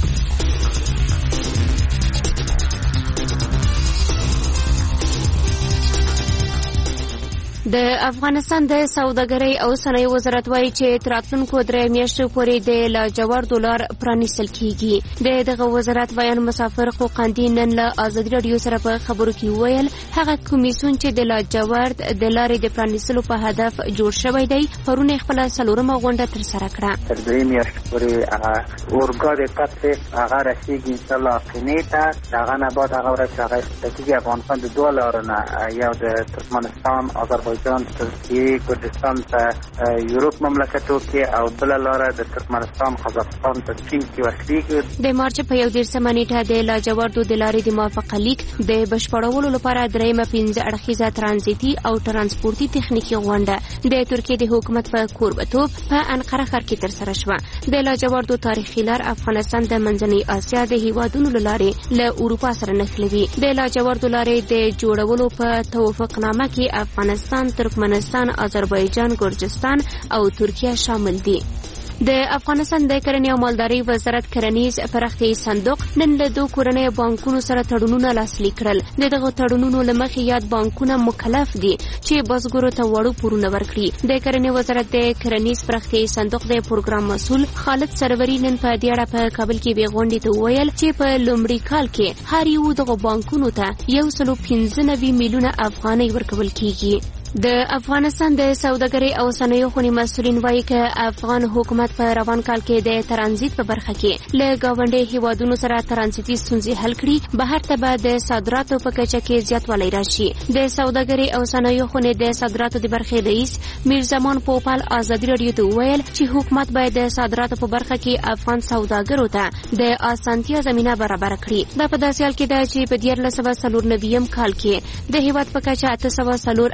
[SPEAKER 23] د افغانستان د سوداګرۍ او صنایع وزارت وایي چې تر راتلونکو درې میاشتو پورې د لاجوړ ډالر پرانیستل کیږي. د دغه وزارت بیان مسافر قوقندي نن له ازادي رادیو سره په خبرو کې ویل هغه کمیسیون چې د لاجوړ د لارې د پرانیستلو په هدف جوړ شوی دی پرون خپل څلورمه غونډه تر سره کړه.
[SPEAKER 24] تر درې میاشتو پورې هغه اورګاډي قطع هغه رسیدي انشاء الله قینې ته هغه نه بعد هغه ورته هغه ستراتیژي افغانستان د دوه لارو نه یو د ترکمنستان آذربایجان ترکیه کردستان ته یورپ مملکتو کې او بل لاره د ترکمنستان قزاقستان ته چین کې وسلېږي.
[SPEAKER 23] د مارچ په یو دېرشمه نیټه د لاجوړ د لارې د موافقه لیک د بشپړولو لپاره درېیمه پنځه اړخیزه ترانزیتي او ترانسپورتي تخنیکي غونډه د ترکیې د حکومت په کوربتوب په انقره ښار کې ترسره شوه. د لاجوړ تاریخي لار افغانستان د منځنۍ اسیا د هیوادونو له لارې له اروپا سره نښلوي. د لاجوړ لارې د جوړولو په توافقنامه کې افغانستان، ترکمنستان، آذربایجان، ګرجستان او ترکیه شامل دي. د افغانستان د کرنې او مالدارۍ وزارت کرنیز پراختیايي صندوق نن له دوه کورنیو بانکونو سره تړونونه لاسلیک کړل. د دغه تړونونو له مخې یاد بانکونه مکلف دي چې بزګرو ته وړو پورونه ورکړي. د کرنې وزارت د کرنیز پراختیايي صندوق د پروګرام مسؤل خالد سروري نن په دې اړه په کابل کې به غونډې ته ویل چې په لومړي کال کې هر یو دغه بانکونو ته یو سل پنځه نوي میلیونه افغانۍ ورکول کیږي. د افغانستان د سوداګرۍ او صنایعو خونی مسؤلین وایي چې افغان حکومت په روان کال کې د ترانزیت په برخه کې له گاونډي هیوادونو سره ترانزیتي ستونزې حل کړي. بهر ته به د صادراتو په کچه کې زیاتوالی راشي. د سوداګرۍ او صنایعو خونی د صادراتو د برخې رئیس میرزمان پوپل ازادي رادیو ته ویل چې حکومت باید د صادراتو په برخه کې افغان سوداګرو ته د اسانتیا زمينه برابر کړي. دا په داسې حال کې ده چې په دیارلس سوه څلور نوي کال کې د هیواد په کچه اته سوه څلور اتیا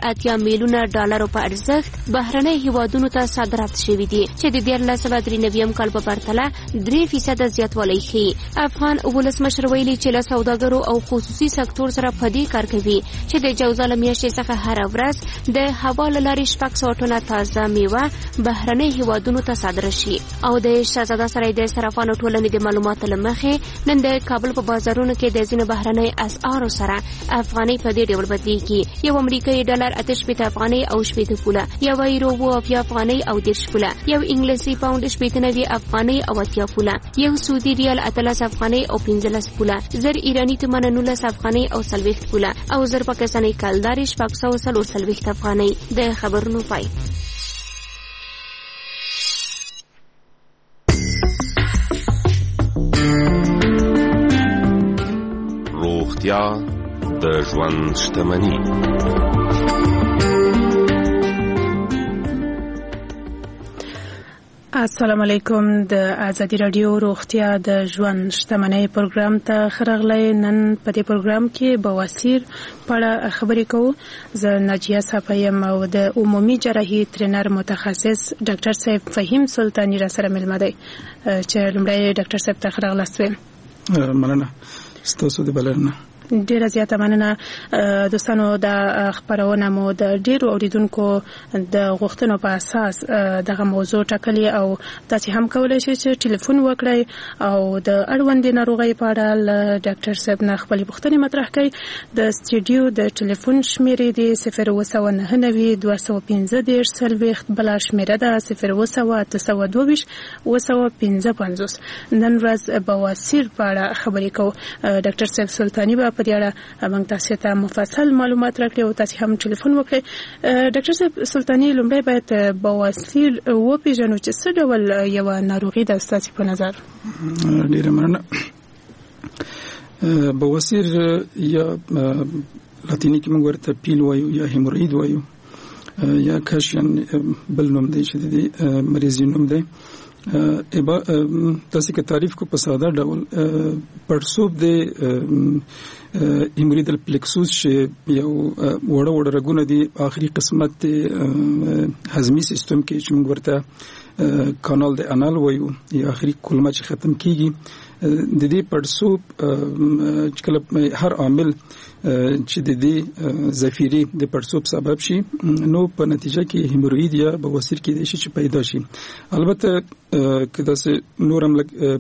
[SPEAKER 23] میلیونه ډالرو په ارزښت بهرنۍ هیوادونو ته صادرات شوي دي چې د دیارلس سوه درې نوي کال په پرتله درې فیصده زیاتوالی ښیي. افغان ولسمشر ویلي چې له سوداګرو او خصوصي سکتور سره په دې کار کوي چې د جوزا له میاشتې څخه هره ورځ د هوا له لارې شپږ سوه ټنه تازه میوه بهرنۍ هیوادونو ته صادره شي. او د شهزاده سرای د صرافانو ټولنې د معلوماتو له مخې نن د کابل په بازارونو کې د ځینو بهرنۍ اسعارو سره افغانۍ په دې ډول بدلیږي. یو امریکایي ډالر اته شپېته افغانۍ او شپېته پوله، یو یورو اووه اتیا افغانۍ او دېرش پوله، یو انګلیسي پاونډ شپېته نوي افغانۍ او اتیا پوله، یو سعودي ریال اتلس افغانۍ او پنځلس پوله، زر ایراني تومن نولس افغانۍ او څلوېښت پوله او زر پاکستاني کلدارې شپږ سوه څلور څلوېښت افغانۍ. د خبرونو پای.
[SPEAKER 5] روغتیا د ژوند شتمني.
[SPEAKER 6] السلام علیکم. د ازادي رادیو روغتیا د ژوند شتمنۍ پروګرام ته خرغلی. نن په دې پروګرام کې بواسیر په اړه خبرې کوو. زه ناجیه صافی یم او د عمومي جراحي ترینر متخصص ډاکټر صاحب فهیم سلطانی را سره ملمه دی چې لومړی ډاکټر صاحب ته خرغلاست ویم.
[SPEAKER 7] مننه ستاسو د بلنه.
[SPEAKER 6] ډیره زیاته مننه دوستانو. د خبرونه مو د ډیرو اوریدونکو د غوښتنو په اساس دغه موضوع ټاکلې او تاسو هم کولای شئ چې ټلیفون وکړئ او د اړوندې ناروغۍ په اړه له ډاکټر صاحب نه خپلې پوښتنې مطرح کړئ. د سټوډیو د ټلیفون شمیرې دی صفر اووه سوه نهه نوي دوه سوه پنځه دېرش څلوېښت، بله شمیره ده صفر اووه سوه اته سوه دوه ویشت اووه سوه پنځه پنځوس. نن ورځ بواسیر په اړه خبرې کوو. ډاکټر صاحب سلطانی به په دې اړه موږ تاسو ته مفصل معلومات راکړي او تاسو هم ټلیفون وکړئ. ډاکټر صاحب سلطانی لومړی باید بواسیر وپیژنو چې څه ډول یو ناروغي ده ستاسو په نظر؟
[SPEAKER 7] ډیره مننه. بواسیر یا لاتینی کې موږ ورته پیل وایو یا هیموروید وایو یا کشن بل نوم دی چې د مریض نوم دی. ابا تاسو کې تعریف کو په ساده ډول پړسوب د هیموریدل پلیکسوس چې یو وړه وړه رګونه دي آخري قسمت هضمي سیستم کې چې موږ ورته کانال د انال وایو یا آخري کولمه چې ختم کیږي. د دې پړسوب چې کله هر عامل چې د دې زفیری د پړسوب سبب شي نو په نتیجه کې هیموروید یا بواسیر کې د شي چې پیدا شي. البته کدا سه نورم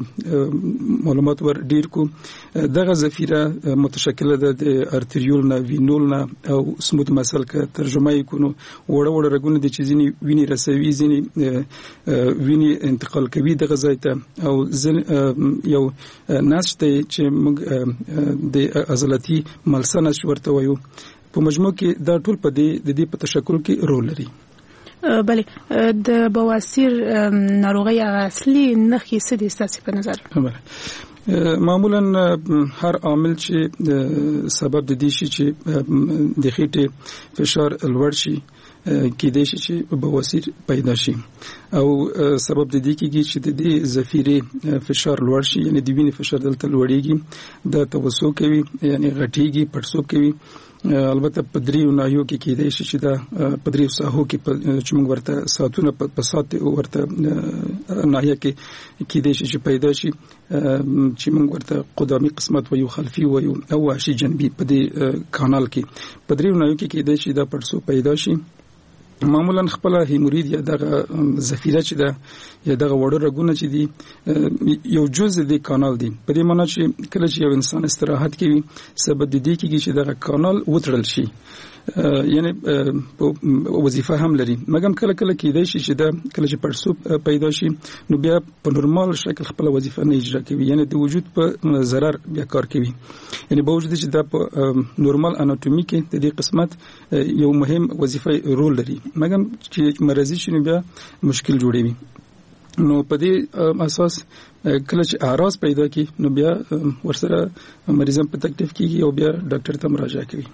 [SPEAKER 7] معلومات ور ډیر کو دغه زفیره متشکله ده د ارتریول نه وینول نه او سموت مسل ک ترجمه یې کونو وړه وړه رګونه د چیزنی ویني رسوي ځینی ویني انتقال کوي دغه ځای ته او یو ناشته چې موږ د عضلاتي ملسنه ورته وایو. په مجموع کې دا ټول په دې د دې په تشکل کې رول لري.
[SPEAKER 6] بله د بواسیر ناروغي اصلي نښې څه دي ستاسو په نظر؟
[SPEAKER 7] بله معمولا هر عامل چې سبب د دې شي چې د خېټې فشار لوړ شي کېدای شي چې بواسیر پیدا شي او سبب د دې کېږي چې د دې زفیرې فشار لوړ شي یعنی د وینې فشار دلته لوړېږي د توسو کوي یعنی غټېږي پړسوب کوي. البته په دریو ناحیو کې کېدای شي چې دا په دریو ساحو کې چې موږ ورته ساعتونه په ساعت ورته ناحیه کې کېدای شي چې پیدا شي چې موږ ورته قدامي قسمت وایو خلفي وایو او وحشي جنبي په دې کانال کې په دریو ناحیو کې کېدای شي دا پړسوب پیدا شي. معمولا خپل هیمورید یا دغه زفیره چې ده یا دغه وړه رګونه چې دي یو جزء د کانال دي. په دې معنی چې کله چې یو انسان استراحت کوي سبب د دې کېږي چې دغه کانال وتړل شي یعنی وظیفه هم لري. مګم کله کله کېدای شي چې دا کله چې پړسوب پیدا شي نو بیا په نورمال شکل خپل وظیفه نه اجرا کوي یعنی د وجود په ضرر بیا کار کوي. یعنی په وجود چې دا په نورمال اناتومي کې د دې قسمت یو مهم وظیفه رول لري مګم چې مرضی شنو بیا مشکل جوړوي. نو په دې اساس کله چې اعراض پیدا کی نو بیا ورسره مریضان په تکلیف کیږي او بیا ډاکټر ته مراجعه کوي.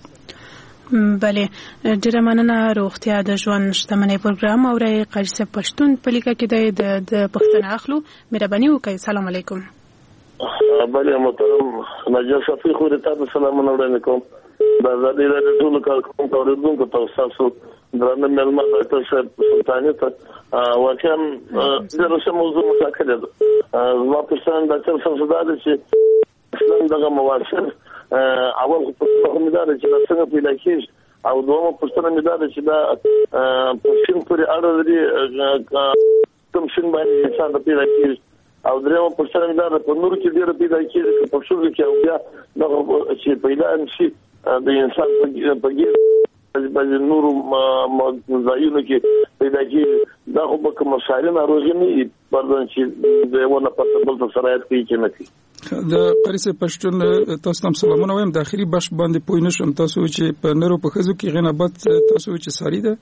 [SPEAKER 6] بله ډیره مننه. روغتیا د ژوند شتمنۍ پروګرام اورئ. قاضي صاحب پښتون په لیکه کې د د پښتنه اخلو. مهرباني وکړئ. السلام علیکم.
[SPEAKER 8] بله محترم نجیب صافی خو ته سلام وړاندې کوم. د ازادي راډیو ټول کارکونکو اوریدونکو ته تاسو درنه ملما ډاکټر صاحب سلطاني ته واقعا د روسي موضوع مذاکره ده زما پرسان ډاکټر صاحب زاده چې اسلام دغه موارث اول په کومه ده چې څنګه پیدا کیږي او دومره پښتنه مې دا چې دا پښتون پورې اړه لري کوم شین باندې انسان د پیدا کیږي او درېمه پښتنه مې دا په نور کې ډیره پیدا کیږي چې په شوګ کې او بیا دغه چې پیدا نشي د انسان په کې په نور مزایونو کې پیدا کیږي دا خو به کوم ساري ناروغي نه پردون چې دونه په بل څه سره کوي چې نه کوي
[SPEAKER 7] د پاریس پښتون تاسو تم سلامونه وایم د اخري بش باندې پوینه شم تاسو چې په نورو په خزو کې غنابت تاسو چې ساری ده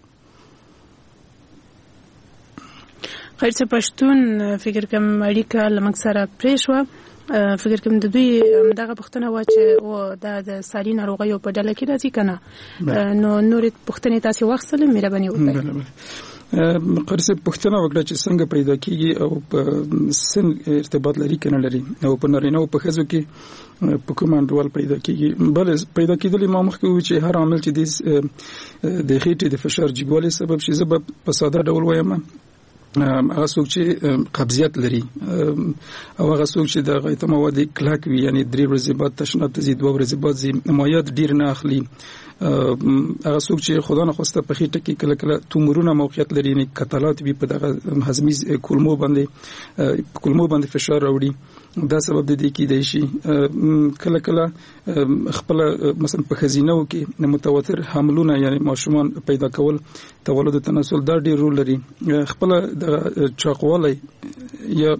[SPEAKER 6] خیر څه پښتون فکر کوم اړیکه لمک سره پریښو فکر کوم د دوی دغه پښتنه وا چې او د ساری ناروغیو په ډله کې راځي کنه نو نورې پښتنې تاسو وښله مهرباني وکړئ
[SPEAKER 7] قرصه پښتنه وکړه چې څنګه پیدا کیږي او په سن ارتباط لري کنه لري او په نارینه او په ښځو کې په کوم ډول پیدا کیږي بل پیدا کېدل ما مخکې و چې هر عامل چې د خېټې د فشار جګوالي سبب شي سبب په ساده ډول وایم هغه څوک چې قبضیت لري او هغه څوک چې د غیته مواد کلاک وي یعنی درې ورځې بعد تشناب ته زی دوه ورځې بعد زی مایات ډیر نه اخلي هغه څوک چې خدا نه خوسته په خېټه کې کله کله تومورونه موقعیت لري نه کتلات وي په دغه هضمي کولمو باندې کولمو باندې فشار راوړي دا سبب د دې کې دی شي کله کله خپل مثلا په خزینو کې متواتر حملونه یعنی ماشومان پیدا کول تولد تناسل دا ډیر رول لري خپل د چاقوالي یا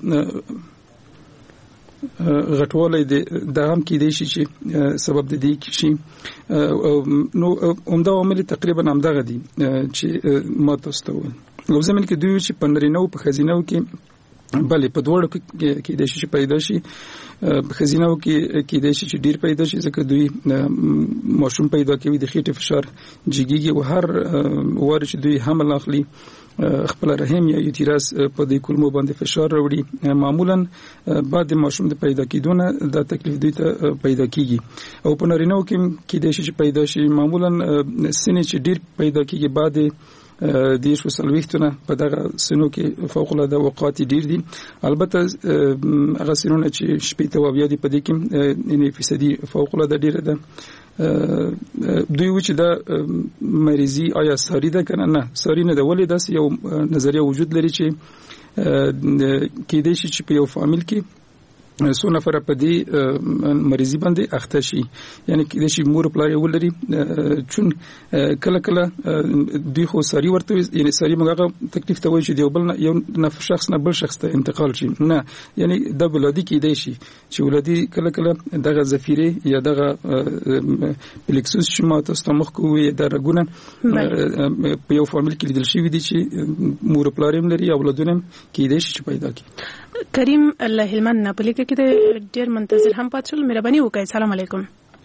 [SPEAKER 7] غټوالي د هم کې دی شي چې سبب د دې شي نو عمده عامل تقریبا همدغه دي چې ما تاسو ته وایي او زمين کې دوی چې پندرینو په خزینو کې بلې په دوړو کې د شي پیدا شي په خزینو کې کې د شي ډیر پیدا شي ځکه دوی ماشوم پیدا کوي د خېټې فشار جګیږي او هر واره چې دوی حمل اخلي خپل رحم یا یوتیرس په دې کولمو باندې فشار راوړي معمولا بعد ماشوم د پیدا کېدونه د تکلیف دوی ته پیدا کیږي او په نارینه کې کې د شي پیدا شي معمولا سنې چې ډیر پیدا کیږي بعد د شو سلويختونه په دغه سنو کې فوق العاده وقات ډیر دي البته هغه سنونه چې شپې ته بیا دي په دې کې نه فیصدي فوق العاده ډیر ده دوی و چې دا مریضي آیا ساری ده کنه نه ساری نه ده ولې داس یو نظریه وجود لري چې کې دې شي چې په یو فامیل کې څو نفر په دې مریضي باندې اخته شي یعنی کې دې شي مور پلار یو لري چون کله کله دوی خو ساری ورته یعنی ساری موږ تکلیف ته وایي چې یو بل یو نفر شخص نه بل شخص ته انتقال شي نه یعنی د ولادي کې دې شي چې ولادي کله کله دغه زفیره یا دغه پلیکسوس چې ما تاسو ته مخ کوی د رګونه په یو فامیل کې لیدل شوی دي چې مور پلار هم لري اولادونه کې دې شي پیدا کی
[SPEAKER 6] کریم الله هلمن نه پلیکه کې د ډیر منتظر هم پاتول مهرباني وکړئ السلام علیکم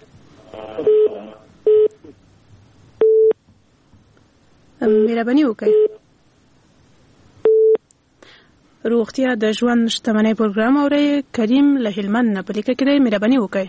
[SPEAKER 6] مهرباني وکړئ روغتیا د ژوند شتمنۍ پروګرام اوري کریم له هلمن نه پلیکه کې مهرباني وکړئ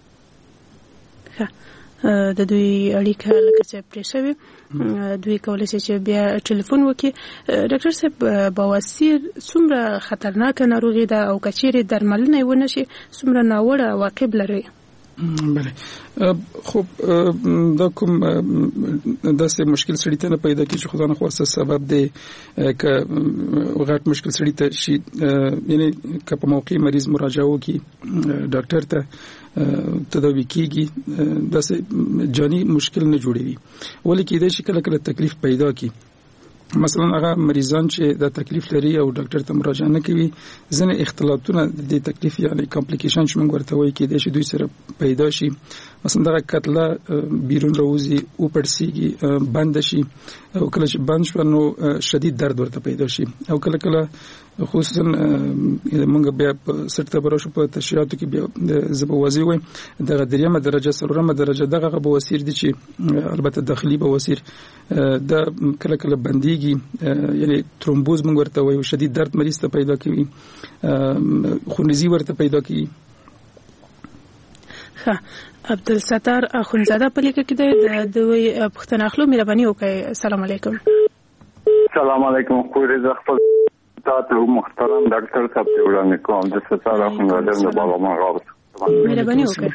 [SPEAKER 6] د دوی اړیکه لکه چې پرې شوی دوی کولای شي چې بیا ټلیفون وکړي ډاکټر صاحب بواسیر څومره خطرناک ناروغي ده او کچېرې درملنه ونه شي څومره ناوړه عواقب لري
[SPEAKER 7] بله خب دا کوم داسې مشکل سړی ته نه پیدا کیږي خدا نه خواسته سبب دی ک غټ مشکل سړی ته شي یعنی ک په موقع مریض مراجعه وکي ډاکټر ته تداوی کیږي داسې جانی مشکل نه جوړوي ولې کې دې شکل کله تکلیف پیدا کی مثلا هغه مریضان چې د تکلیف لري او ډاکټر ته مراجعه نه کوي ځنه اختلافونه د تکلیف یعنی کمپلیکیشن چې موږ ورته وایي کې د شي دوی سره پیدا شي مثلا دغه کتله بیرون راوځي او پړسیږي بند شي او کله چې بند شو نو شدید درد ورته پیدا شي او کله کله خصوصا موږ بیا سرته براشو په تشریحاتو کې بیا زبوازي وي دغه دریمه درجه سلورمه درجه دغه بواسیر دي چې البته داخلي بواسیر د کله کله بنديږي یعنی ترومبوز موږ ورته وایو شدید درد مریض ته پیدا کوي خونریزي ورته پیدا کوي
[SPEAKER 6] ښه عبدالستار اخونزاده په لیکه کې د دوی پښتنه اخلو مهرباني وکړئ. السلام علیکم.
[SPEAKER 9] السلام علیکم. خوري ز خپل تاسو محترم ډاکټر صاحب ته وړاندې کوم د ستاره اخونزاده د بابا غاوت.
[SPEAKER 6] مهرباني وکړئ.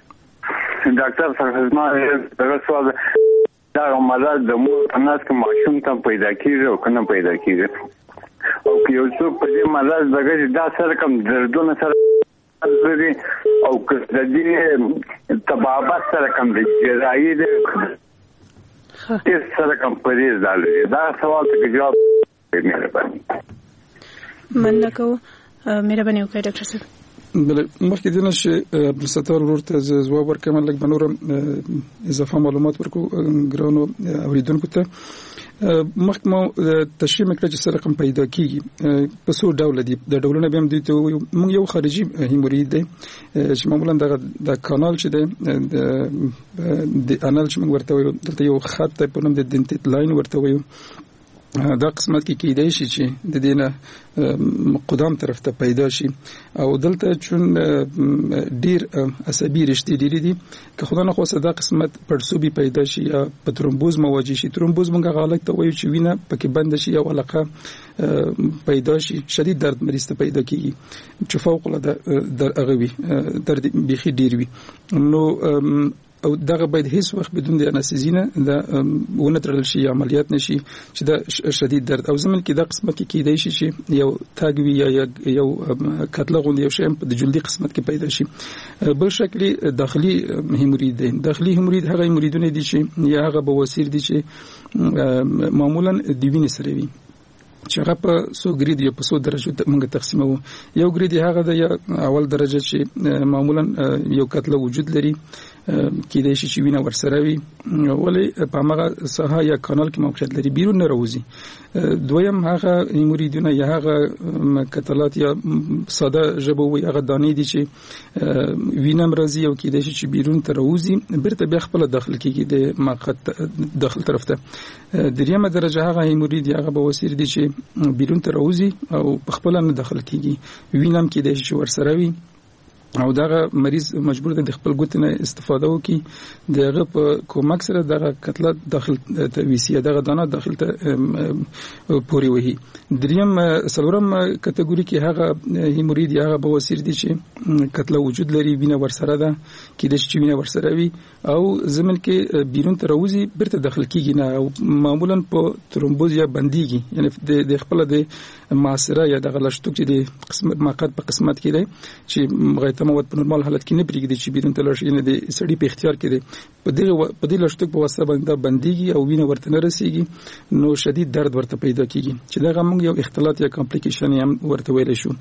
[SPEAKER 9] ډاکټر صاحب ما دغه سوال دا مرض د مور په ناس کې ماشوم ته پیدا کیږي او کنه پیدا کیږي او که یو څوک په دې مرض دغه دا سره کوم دردونه سره لري او که د دې تبابت سره کوم د جراحي د هیڅ سره کوم پریز دالري دا سوال ته جواب مهرباني
[SPEAKER 6] مننه کوم. مهرباني وکړئ ډاکټر صاحب.
[SPEAKER 7] بل مخکې دینه چې عبدالستار ورته ځواب ورکوم لکه بنورم اضافه معلومات ورکو ګرانو اوریدونکو ته. مخکې مو تشریح مکړه چې سره کوم پیدا کیږي په څو ډول دي. د ډولونه به هم دوی ته موږ یو خارجي هیمورید دی چې معمولا د د کانال چې دی د انال چې موږ ورته وایو دلته یو خط په نوم د دنتیت لاین ورته وایو. دا قسمت کې کېدای شي چې د دینه قدام طرف ته پیدا شي او دلته چون ډیر عصبي رشتې ډېرې دي که خدای نه خواسته دا قسمت پړسوبي پیدا شي یا په ترومبوز مواجه شي. ترومبوز موږ غالک ته وایو چې وینه پکې بند شي او علاقه پیدا شي شدید درد مریض ته پیدا کیږي چې فوق العاده در اغوي درد بيخي ډیر وي. نو او دغه باید هیڅ وخت بدون د انستزینه د ونه ترل شي عملیات نشي چې دا شدید درد او زمن کې دا قسمت کې کېدای شي چې یو تاګوي یا یو کتله غوندي یو شی په جلدي قسمت کې پیدا شي. بل شکلی داخلي هیمورید دی. داخلي هیمورید هغه هیموریدونه دي چې یا هغه بواسیر دي چې معمولا د وینې سره وي چې هغه په سو ګرید یا په سو درجه موږ تقسیمو. یو ګرید هغه د یا اول درجه چې معمولا یو کتله وجود لري کېدای شي چې وینه ورسره وي ولې په هغه ساحه یا کانال کې موقعیت لري بیرون نه راوځي. دویم هغه هیموریدونه یا هغه کتلات یا ساده ژبه وي هغه دانې دي چې وینه مرضی او کېدای شي چې بیرون ته راوځي بیرته بیا خپل داخل کېږي د ماقت داخل طرف ته. دریمه درجه هغه هیمورید هغه بواسیر دي چې بیرون ته راوځي او په خپل نه داخل کېږي وینه هم کېدای شي ورسره وي او دغه مریض مجبور دی د خپل ګوتې نه استفاده وکړي دغه په کومک سره دغه کتله داخل ته ویسي دغه دانه داخل ته پوري وهي. دریم سلورم کټګوري کې هغه هیمورید هغه بواسیر دي چې کتله وجود لري وینه ورسره ده کېدای شي وینه ورسره وي او زمن کې بیرون ته راوځي بیرته داخل کېږي نه او معمولا په ترومبوز یا بنديږي یعنی د خپل د معاصره یا د غلشتوک چې د قسمت ماقت په قسمت کې دی چې مواد په نورمال حالت کې نه پریږدي چې بیرون ته لاړ شي نه د سړي په اختیار کې دی په دې په دې لشتک په واسطه باندې بنديږي او وینه ورته نه رسیږي نو شدید درد ورته پیدا کیږي چې دا موږ یو اختلاط یا کمپلیکیشن هم ورته ویل شو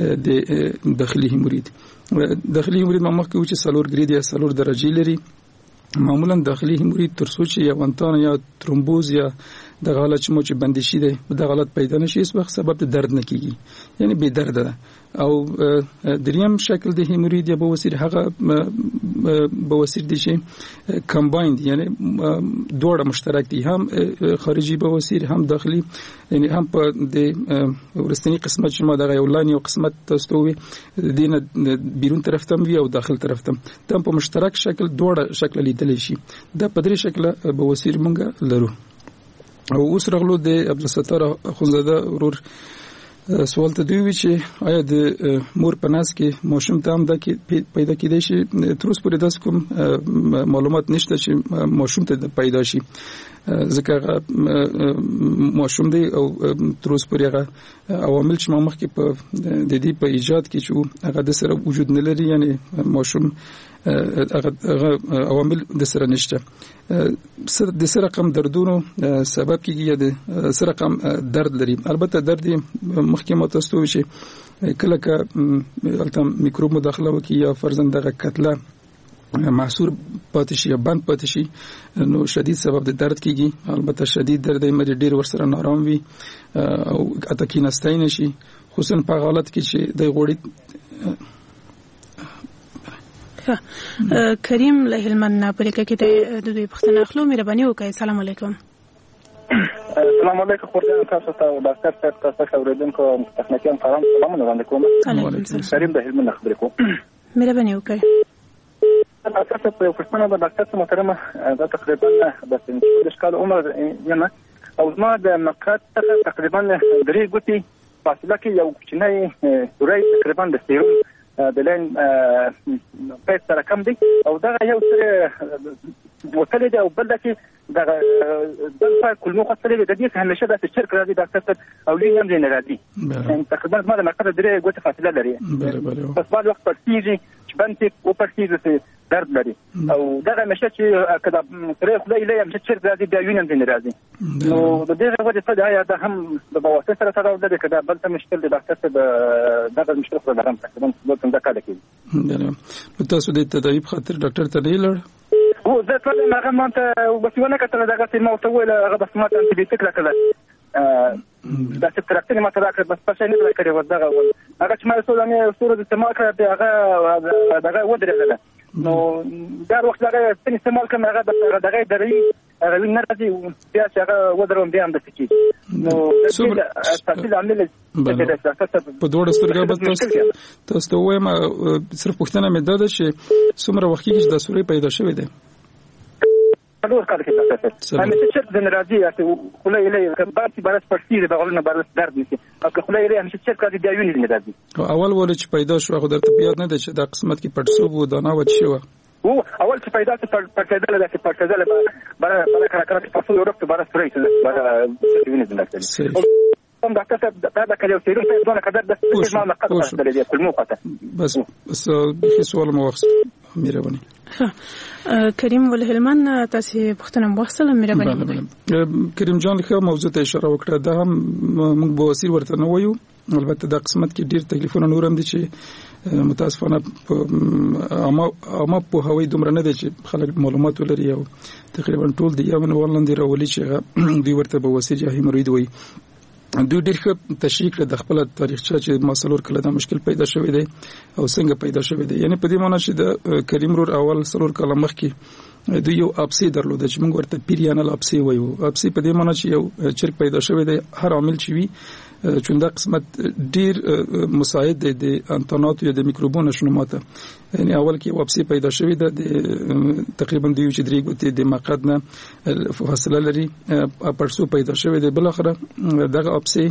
[SPEAKER 7] د داخلي هیمورید. داخلي هیمورید ما مخکې و چې سلور ګرید یا سلور درجه لري. معمولا داخلي هیمورید تر څو چې یا وانتان یا ترومبوز یا د غالت چې مو چې بندي شي دی د غالت پیدا نشي هیڅ وخت سبب د درد نه کیږي یعنی بې درد ده. او دریم شکل د هیمورید یا بواسیر هغه بواسیر دي چې کمبایند یعنی دوړه مشترک دي هم خارجي بواسیر هم داخلي یعنی هم په د ورستنی قسمت چې ما دغه یو لاین یو قسمت تاسو وي دینه بیرون طرف ته وي او داخل طرف ته هم په مشترک شکل دوړه شکل لیدل شي. دا په درې شکل بواسیر مونږ لرو. او اوس رغلو د عبدالستار اخونزاده ورور سوال ته دوی چې آیا د مور په ناس کې ماشوم ته هم دا کې پیدا کېدای شي تر اوسه پورې داس کوم معلومات نشته چې ماشوم ته پیدا شي ځکه ماشوم دی او تر اوسه پورې هغه عوامل چې ما مخکې په د دې په ایجاد کې چې هغه د سره وجود نه لري یعنی ماشوم هغه عوامل د سره نشته. د سره رقم دردونو سبب کیږي یا د سره رقم درد لري. البته درد مخکې ما تاسو ته وشي کله که البته میکروب مداخله وکړي یا فرضاً دغه کتله محصور پاتې شي یا بند پاتې شي نو شدید سبب د درد کیږي. البته شدید درد یې مری ډیر ورسره نارام وي او اته کیناستای نشي خصوصا په حالت کې چې د غوړي
[SPEAKER 6] کریم له هلمند نه پرې کې ته د دوی پښتنه اخلو مهرباني وکړئ. السلام علیکم.
[SPEAKER 24] السلام علیکم خورجان تاسو ته ډاکټر صاحب تاسو اوریدونکو تخنیکي همکارانو سلام وړاندې کوم. کریم د هلمند خبرې کوم.
[SPEAKER 6] مهرباني وکړئ.
[SPEAKER 12] ډاکټر صاحب په پښتنه د ډاکټر صاحب محترمه دا تقریبا د پنځه کال عمر یم او زما د مقعد څخه تقریبا درې ګوتې فاصله کې یو کوچنی سوري تقریبا د سیروم د لین په سره کم دی او دا یو څه وکړه دی او بل کې دا د کلمو خاصه دی د دې همیشه د شرک راځي ډاکټر صاحب او لین نه راځي تقریبا ما د مقعد درې ګوتې فاصله لري پس بعد وخت پرتیږي چې باندې او پرتیږي درد لري او دا همیشه چې کله پرې خدای له همیشه شرک راځي بیا وینم نه راځي نو د دې وجه څه دا یا هم د بواسطه سره تړاو لري کله بل څه مشکل دی ډاکټر صاحب دا د مشکل سره هم تقریبا څنګه کار کوي
[SPEAKER 7] نو تاسو د تداوی خاطر ډاکټر ته نه لړ
[SPEAKER 12] هو زه ټول ما هم ته وسونه کتل دا چې ما ته ویل هغه بس ما ته انټي بیوټیک راکړل دا چې ترکتنی ما ته راکړل بس پښه نه راکړې و دا هغه چې ما سره نه سره د استعمال کړ هغه دغه ودرېدل نو دا وخت هغه څنګه استعمال کوم هغه دغه درې هغه نه راځي بیا چې هغه ودرون بیا هم د سکی نو تاسو عامل
[SPEAKER 7] په دوړ سترګه بس تاسو تاسو وایم صرف پښتنه مې ده چې څومره وخت کې د سوري پیدا شوی دی
[SPEAKER 12] څلور کال کې تاسو همیشه چې د ناراضي یا خلای له کبارتي برس پرسي د بغلنا برس درد نشي او خلای له همیشه چې کار دی دیونه نه راځي
[SPEAKER 7] اول ول چې پیدا شو خو درته بیاد نه ده چې د قسمت کې پټسوب و دانا و شي و
[SPEAKER 12] او اول چې پیدا ته پټېدل د چې پټېدل بره بره کړه کړه په څو ورځې برس پرې بره دیونه نه راځي هم ډاکټر صاحب دا د کلیو سیروم په ځونه کډر د ما مقصد سره دی کلمو قطه
[SPEAKER 7] بس بس به سوال مو وخت
[SPEAKER 6] مهرباني کریم ول هلمن تاسو پښتنه مواصله مهرباني
[SPEAKER 7] کریم جان له موضوع ته اشاره وکړه دا هم موږ به وسیر ورته نه وایو البته د قسمت کې ډیر تکلیفونه نور هم دي چې متاسفانه اما اما په هوی دومره نه دي چې خلک معلومات ولري او تقریبا ټول دی یو نه ولندې راولي چې دوی ورته به وسیر یا هیمروید وایي دوی ډېر ښه تشریح کړ د خپل تاریخچه چې ما څلور کله دا مشکل پیدا شوی دی او څنګه پیدا شوی دی یعنی په دې معنی چې د کریم رور اول څلور کله مخکې دوی یو اپسی درلود چې موږ ورته پیریانل اپسی وایو اپسی په دې معنی چې یو چرګ پیدا شوی دی هر عامل چې وي چوندا قسمت ډیر مساعد دی د انتونات یا د میکروبونو شنوماته یعنی اول کې واپسی پیدا شوی ده د تقریبا د یو چې درې ګوتې د مقعد نه فاصله لري پرسو پیدا شوی دی بل اخره دغه واپسی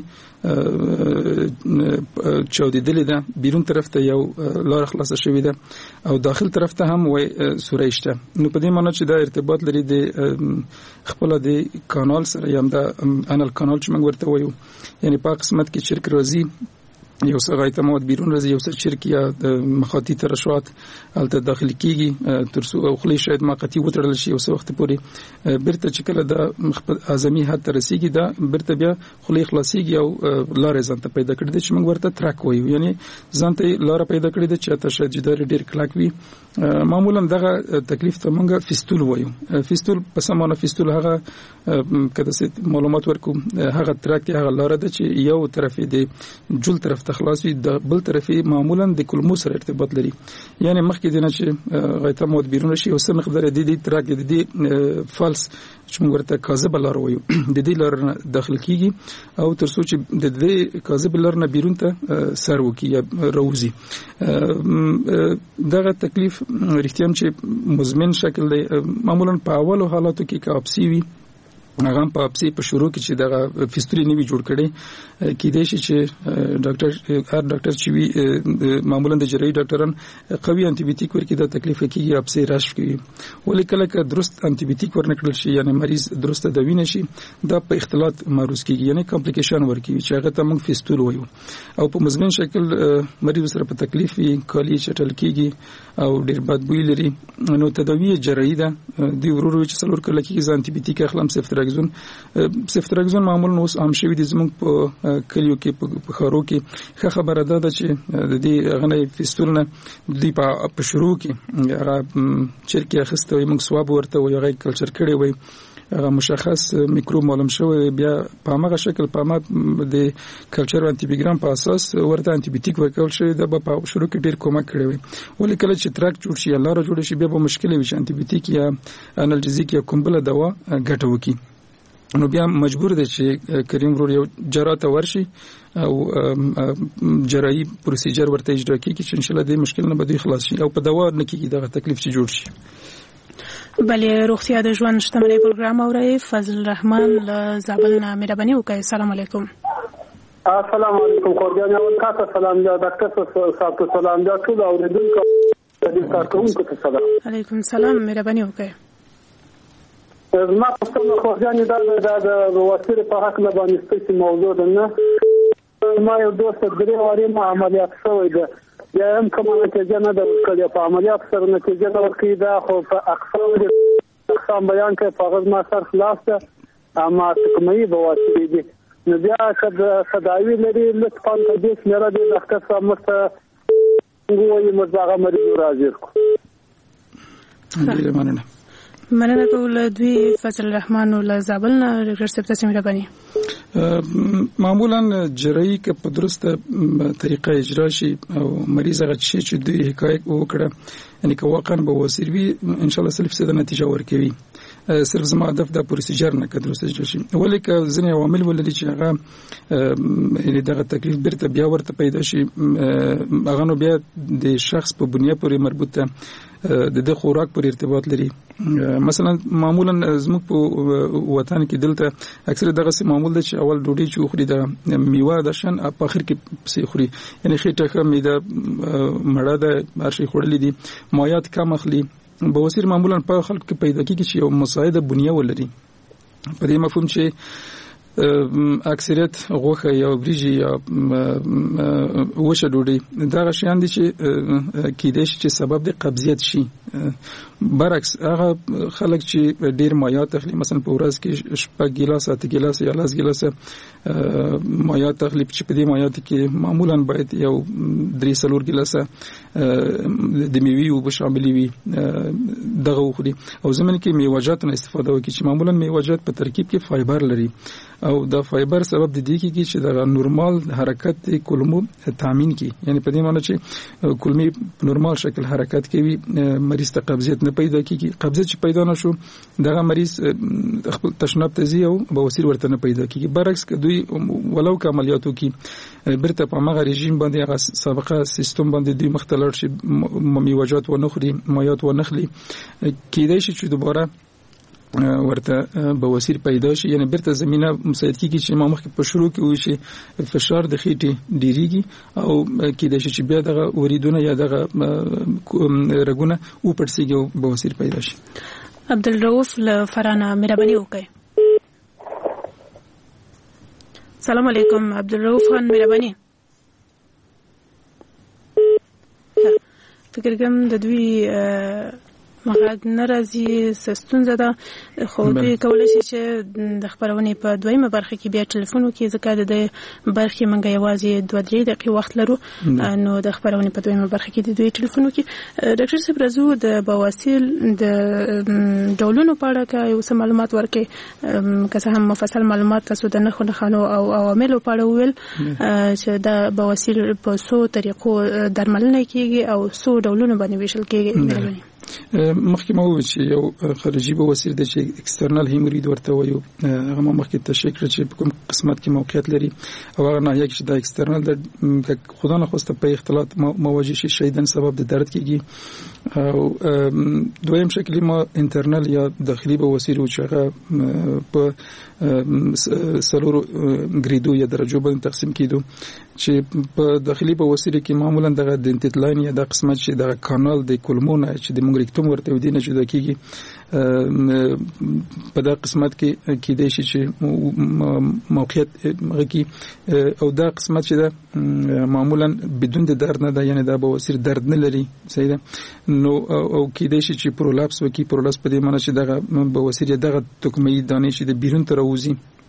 [SPEAKER 7] چاودیدلې ده بیرون طرف ته یو لار خلاصه شوی ده او داخل طرف ته هم وای سورېشته نو په دې معنی چې دا ارتباط لري د خپل د کانال سره یم دا انال کانال چې موږ ورته وایو یعنی په قسمت کې چرک راځي یو څه غایته مواد بیرون راځي یو څه چرک یا د مخاطی ترشوات الته داخلي کیږي ترڅو او خلی شاید ماقتی وتړل شي او څه وخت پورې بیرته چې کله د خپل اعظمي حد ته رسیږي دا بیرته بیا خلی خلاصيږي او لارې ځانته پیدا کړي چې موږ ورته ترک وایو یعنی ځانته لار پیدا کړي چې تاسو جدار ډیر کلاک وي معمولا دغه تکلیف ته موږ فیستول وایو فیستول په سمانه فیستول هغه کده څه معلومات ورکو هغه ترک دی هغه لار ده چې یو طرف دی جل طرف خلاص وي د بل طرفي معمولا د کلمو سره ارتباط لري یعنی مخکې دینه چې غیته مود بیرون شي او سم مقدار د دې ترک د دې فالس چې موږ ورته کاذب لار وایو د دې لار داخل کیږي او ترڅو چې د دې کاذب لار نه بیرون ته سر وکي یا روزي دغه تکلیف رښتیا چې مزمن شکل دی معمولا په اولو حالاتو کې کاپسی وي هغه په اپسی په شروع کې چې دغه فیستوري نیوي جوړ کړي کې دی چې ډاکټر هر ډاکټر چې وی معمولا د جراحي ډاکټران قوي انټي بیوټیک ورکړي د تکلیف کېږي اپسی راش کوي ولې کله که درست انټي بیوټیک ورنکړل شي یعنی مریض درست دوی نشي دا په اختلاط معروض کېږي یعنی کمپلیکیشن ورکوي چې هغه ته موږ فیستول وایو او په مزمن شکل مریض سره په تکلیف وي کالی چټل کېږي او ډیر بد بوی لري نو تداوی جراحي ده دی ورور چې څلور کله کې انټي بیوټیک اخلم صفر سفتراکزون معمولا اوس عام شوی دي زموږ په کلیو کې په خارو کې ښه خبره ده چې د دې غنۍ فیستول نه دی په شروع کې هغه چرکی اخسته وي موږ سواب ورته وي هغه کلچر کړي وي هغه مشخص میکروب معلوم شوی بیا په هغه شکل په ما د کلچر انټي بیوګرام په اساس ورته انټي بیوټیک ورکول شوی د په شروع کې ډیر کومک کړی وي ولې کله چې ترک جوړ شي الله را جوړ شي بیا به مشکل وي چې انټي بیوټیک یا انالجیزیک یا کومبله دوا ګټه وکړي نو بیا مجبور دی چې کریم ورور یو جراته ورشي او جراحي پروسیجر ورته اجرا کیږي چې ان شاء الله د مشکل نه به خلاص شي او په دوا نه کیږي دغه تکلیف چې جوړ شي.
[SPEAKER 6] بلې روغتیا د ژوند شتمنۍ پروګرام اوري فضل الرحمن له زابل نه مهرباني وکړئ. السلام علیکم.
[SPEAKER 11] السلام علیکم قربان او تاسو سلام یا ډاکټر صاحب سلام یا ټول اوریدونکو د کارکونکو ته سلام.
[SPEAKER 6] علیکم سلام مهرباني وکړئ.
[SPEAKER 11] زما په څنګه خو ځان دا د وسیله په حق نه باندې ستاسو موضوع ده نه ما یو دوست درې واري ما عملیات شوی ده یا هم کوم نتیجه نه درکړې په عملیات سره نتیجه نه ورکړي دا خو په اقسام دي اقسام بیان کوي په غوږ ما سر خلاص ده اما کومې بواسطه دي نو بیا کله صداوی لري لطفا د دې سره د ډاکټر صاحب مست وګورئ مزاغه مریض راځي کو.
[SPEAKER 7] ډیره مننه.
[SPEAKER 6] مننه کوم دوی فضل الرحمن ول زابل نه ډاکټر صاحب تاسو مهرباني.
[SPEAKER 7] معمولا جراحي که په درسته طریقه اجرا شي او مریض هغه شي چې دوی حکایت وکړه یعنی که واقعا به وسیر وي ان شاء الله سلف سره نتیجه ورکوي. صرف زما هدف د پروسیجر نه کډ درسته اجرا شي ولې که ځینې عوامل ولري چې هغه یعنی دغه تکلیف بیرته بیا ورته پیدا شي هغه نو بیا د شخص په بنیاد پورې مربوط ده د د خوراک پر ارتباط لري. مثلا معمولا زموږ په وطن کې دلته اکثر دغه معمول ده چې اول ډوډۍ چې خوري د میوه د شن په اخر کې پسې خوري یعنی خېټه کم ده مړه ده هر شي خورلې دي مایات کم اخلي بواسیر معمولا په خلک کې پیدا کیږي چې یو مساعده بنیه ولري په دې مفهوم چې اکثریت غوخه یا بریجی یا وشه ډوډۍ دا غشيان دي چې کېدای شي چې سبب د قبضیت شي. برعکس هغه خلک چې ډیر مایات اخلي مثلا په ورځ کې شپږ ګیلاس اته ګیلاس یا لاس ګیلاس مایات اخلي چې په دې مایات کې معمولا باید یو درې څلور ګیلاس د میوې او شاملې وي دغه وخوري او زمونږ کې میوه‌جات نه استفاده وکړي چې معمولا میوه‌جات په ترکیب کې فایبر لري او د فایبر سبب د دې کې چې د نورمال حرکت د کولمو تامین کی یعنی په دې معنی چې کولمي نورمال شکل حرکت کوي مریض ته قبضیت نه پیدا کیږي. قبضیت چې پیدا نشو دغه مریض خپل تشناب تزي او بواسیر ورته نه پیدا کیږي. برعکس که دوی ولو که عملیاتو کې برته په هغه رژیم باندې هغه سابقه سیستم باندې دوی مختلف شي میوه‌جات و نخري مایات و نخلي کېدای شي چې دوباره ورته بواسیر پیدا شي یعنی برته زمينه مساعد کیږي چې ما مخکې په شروع کې وي چې فشار د خېټې ډیریږي او کېدای شي چې بیا دغه وریدونه یا دغه رګونه او پړسیږي او بواسیر پیدا شي.
[SPEAKER 6] عبدالرؤف لفرانه مهرباني وکړئ. السلام علیکم عبدالرؤف خان مهرباني. فکر کوم د دوی مغاد ناراضي سستونزه ده خو دوی کولای شي چې د خبرونې په دویمه برخه کې بیا ټلیفون وکړي ځکه د برخې منګه یوازې دوه درې دقیقې وخت لرو نو د خبرونې په دویمه برخه کې د دوی ټلیفون وکړي. ډاکټر صاحب راځو د بواسیر د ډولونو په اړه که یو څه معلومات ورکړي که څه هم مفصل معلومات تاسو د نښو نښانو او عواملو په اړه وویل چې د بواسیر په څو طریقو درملنه کیږي او څو ډولونو باندې ویشل کیږي.
[SPEAKER 7] مخکې مو چې یو خارجي بواسیر د چې ایکسترنل هیمورید ورته وایو هغه مخکې تشریح کړ چې په کوم قسمت کې موقعیت لري او هغه نه یک چې د ایکسترنل د خدا نه خوسته په اختلاط مواجه شي شیدن سبب د درد کیږي او دویم شکل ما انټرنل یا داخلي بواسیر او چې هغه په سلور ګریدو یا درجو باندې تقسیم کیدو چې په داخلي بواسیر کې معمولا د دنتیت لاین یا د قسمت چې د کانال د کولمون چې د ریکټوم ورته ودی نه جوړ کیږي په دا قسمت کې کېدای شي چې موقعیت مغکی او دا قسمت چې دا معمولا بدون د درد نه ده یعنی دا بواسیر درد نه لري صحیح ده نو او کېدای شي چې پرولپس وکي پرولپس په دې معنی چې دغه بواسیر دغه توکمي دانې چې د بیرون تر وځي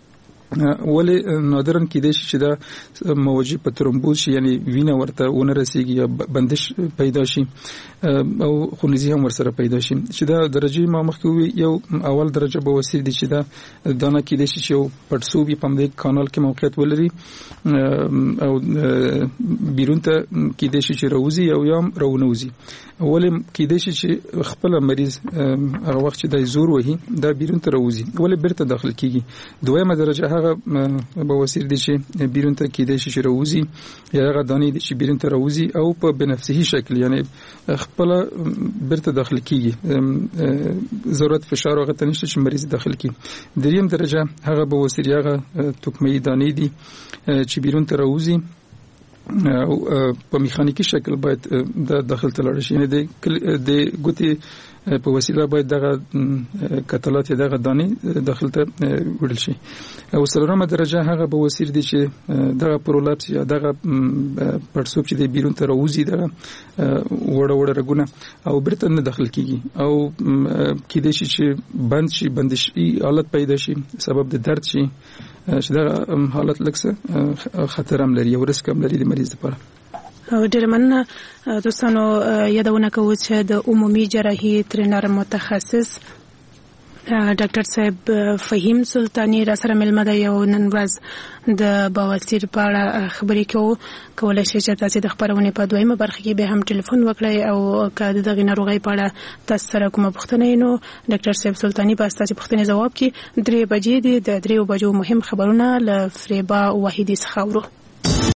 [SPEAKER 7] ولې نادرن کېدای شي چې دا موجي په ترومبوز شي یعنی وینه ورته ونه رسیږي یا بندش پیدا شي او خونریزي هم ورسره پیدا شي چې دا درجه ما مخکې یو اول درجه بواسیر دي چې دا دانه کېدای شي چې پړسوبي په دې کانال کې موقعیت ولري او بیرون ته کېدای شي چې راوځي او یا راونوځي ولې کېدای شي چې خپل مریض هغه وخت چې د زور وهي دا بیرون ته راوځي ولې بیرته داخل کیږي دویمه درجه هغه بواسیر دي چې بیرون ته کېدای شي چې راوځي یا هغه دانې دي چې بیرون ته راوځي او په بنفسي شکل یعنی خپل بیرته داخل کیږي ضرورت فشار هغه ته نشته چې مریض داخل کی دریم درجه هغه بواسیر هغه توکمي دانې دي چې بیرون ته راوځي او په میخانیکی شکل باید د داخل ته لاړ شي یعنی د ګوتې په وسیله باید دغه کتلات دغه دانې داخل ته وړل شي او څلورمه درجه هغه بواسیر دي چې دغه پرولپس یا دغه پړسوب چې د بیرون ته راوځي دغه وړه وړه رګونه او برته نه داخل کیږي او کېدای شي چې بند شي بندشي حالت پیدا شي سبب د درد شي چې دا حالت لکه خطر هم لري او ریسک هم لري د مریض لپاره.
[SPEAKER 6] ډېر مننه دوستانو یادونه کوو چې د عمومي جراحي ترینر متخصص ډاکټر صاحب فهیم سلطانی را سره ملمه ده یو نن ورځ د بواسیر په اړه خبرې کوو کولای شئ چې تاسو د خبرونې په دویمه برخه کې به هم ټلیفون وکړئ او که د دغه ناروغۍ په اړه تاسو سره کومه پوښتنه نو ډاکټر صاحب سلطانی به تاسو پوښتنې جواب کړي درې بجې دي د درې بجو مهم خبرونه له فریبا واحدی څخه ورو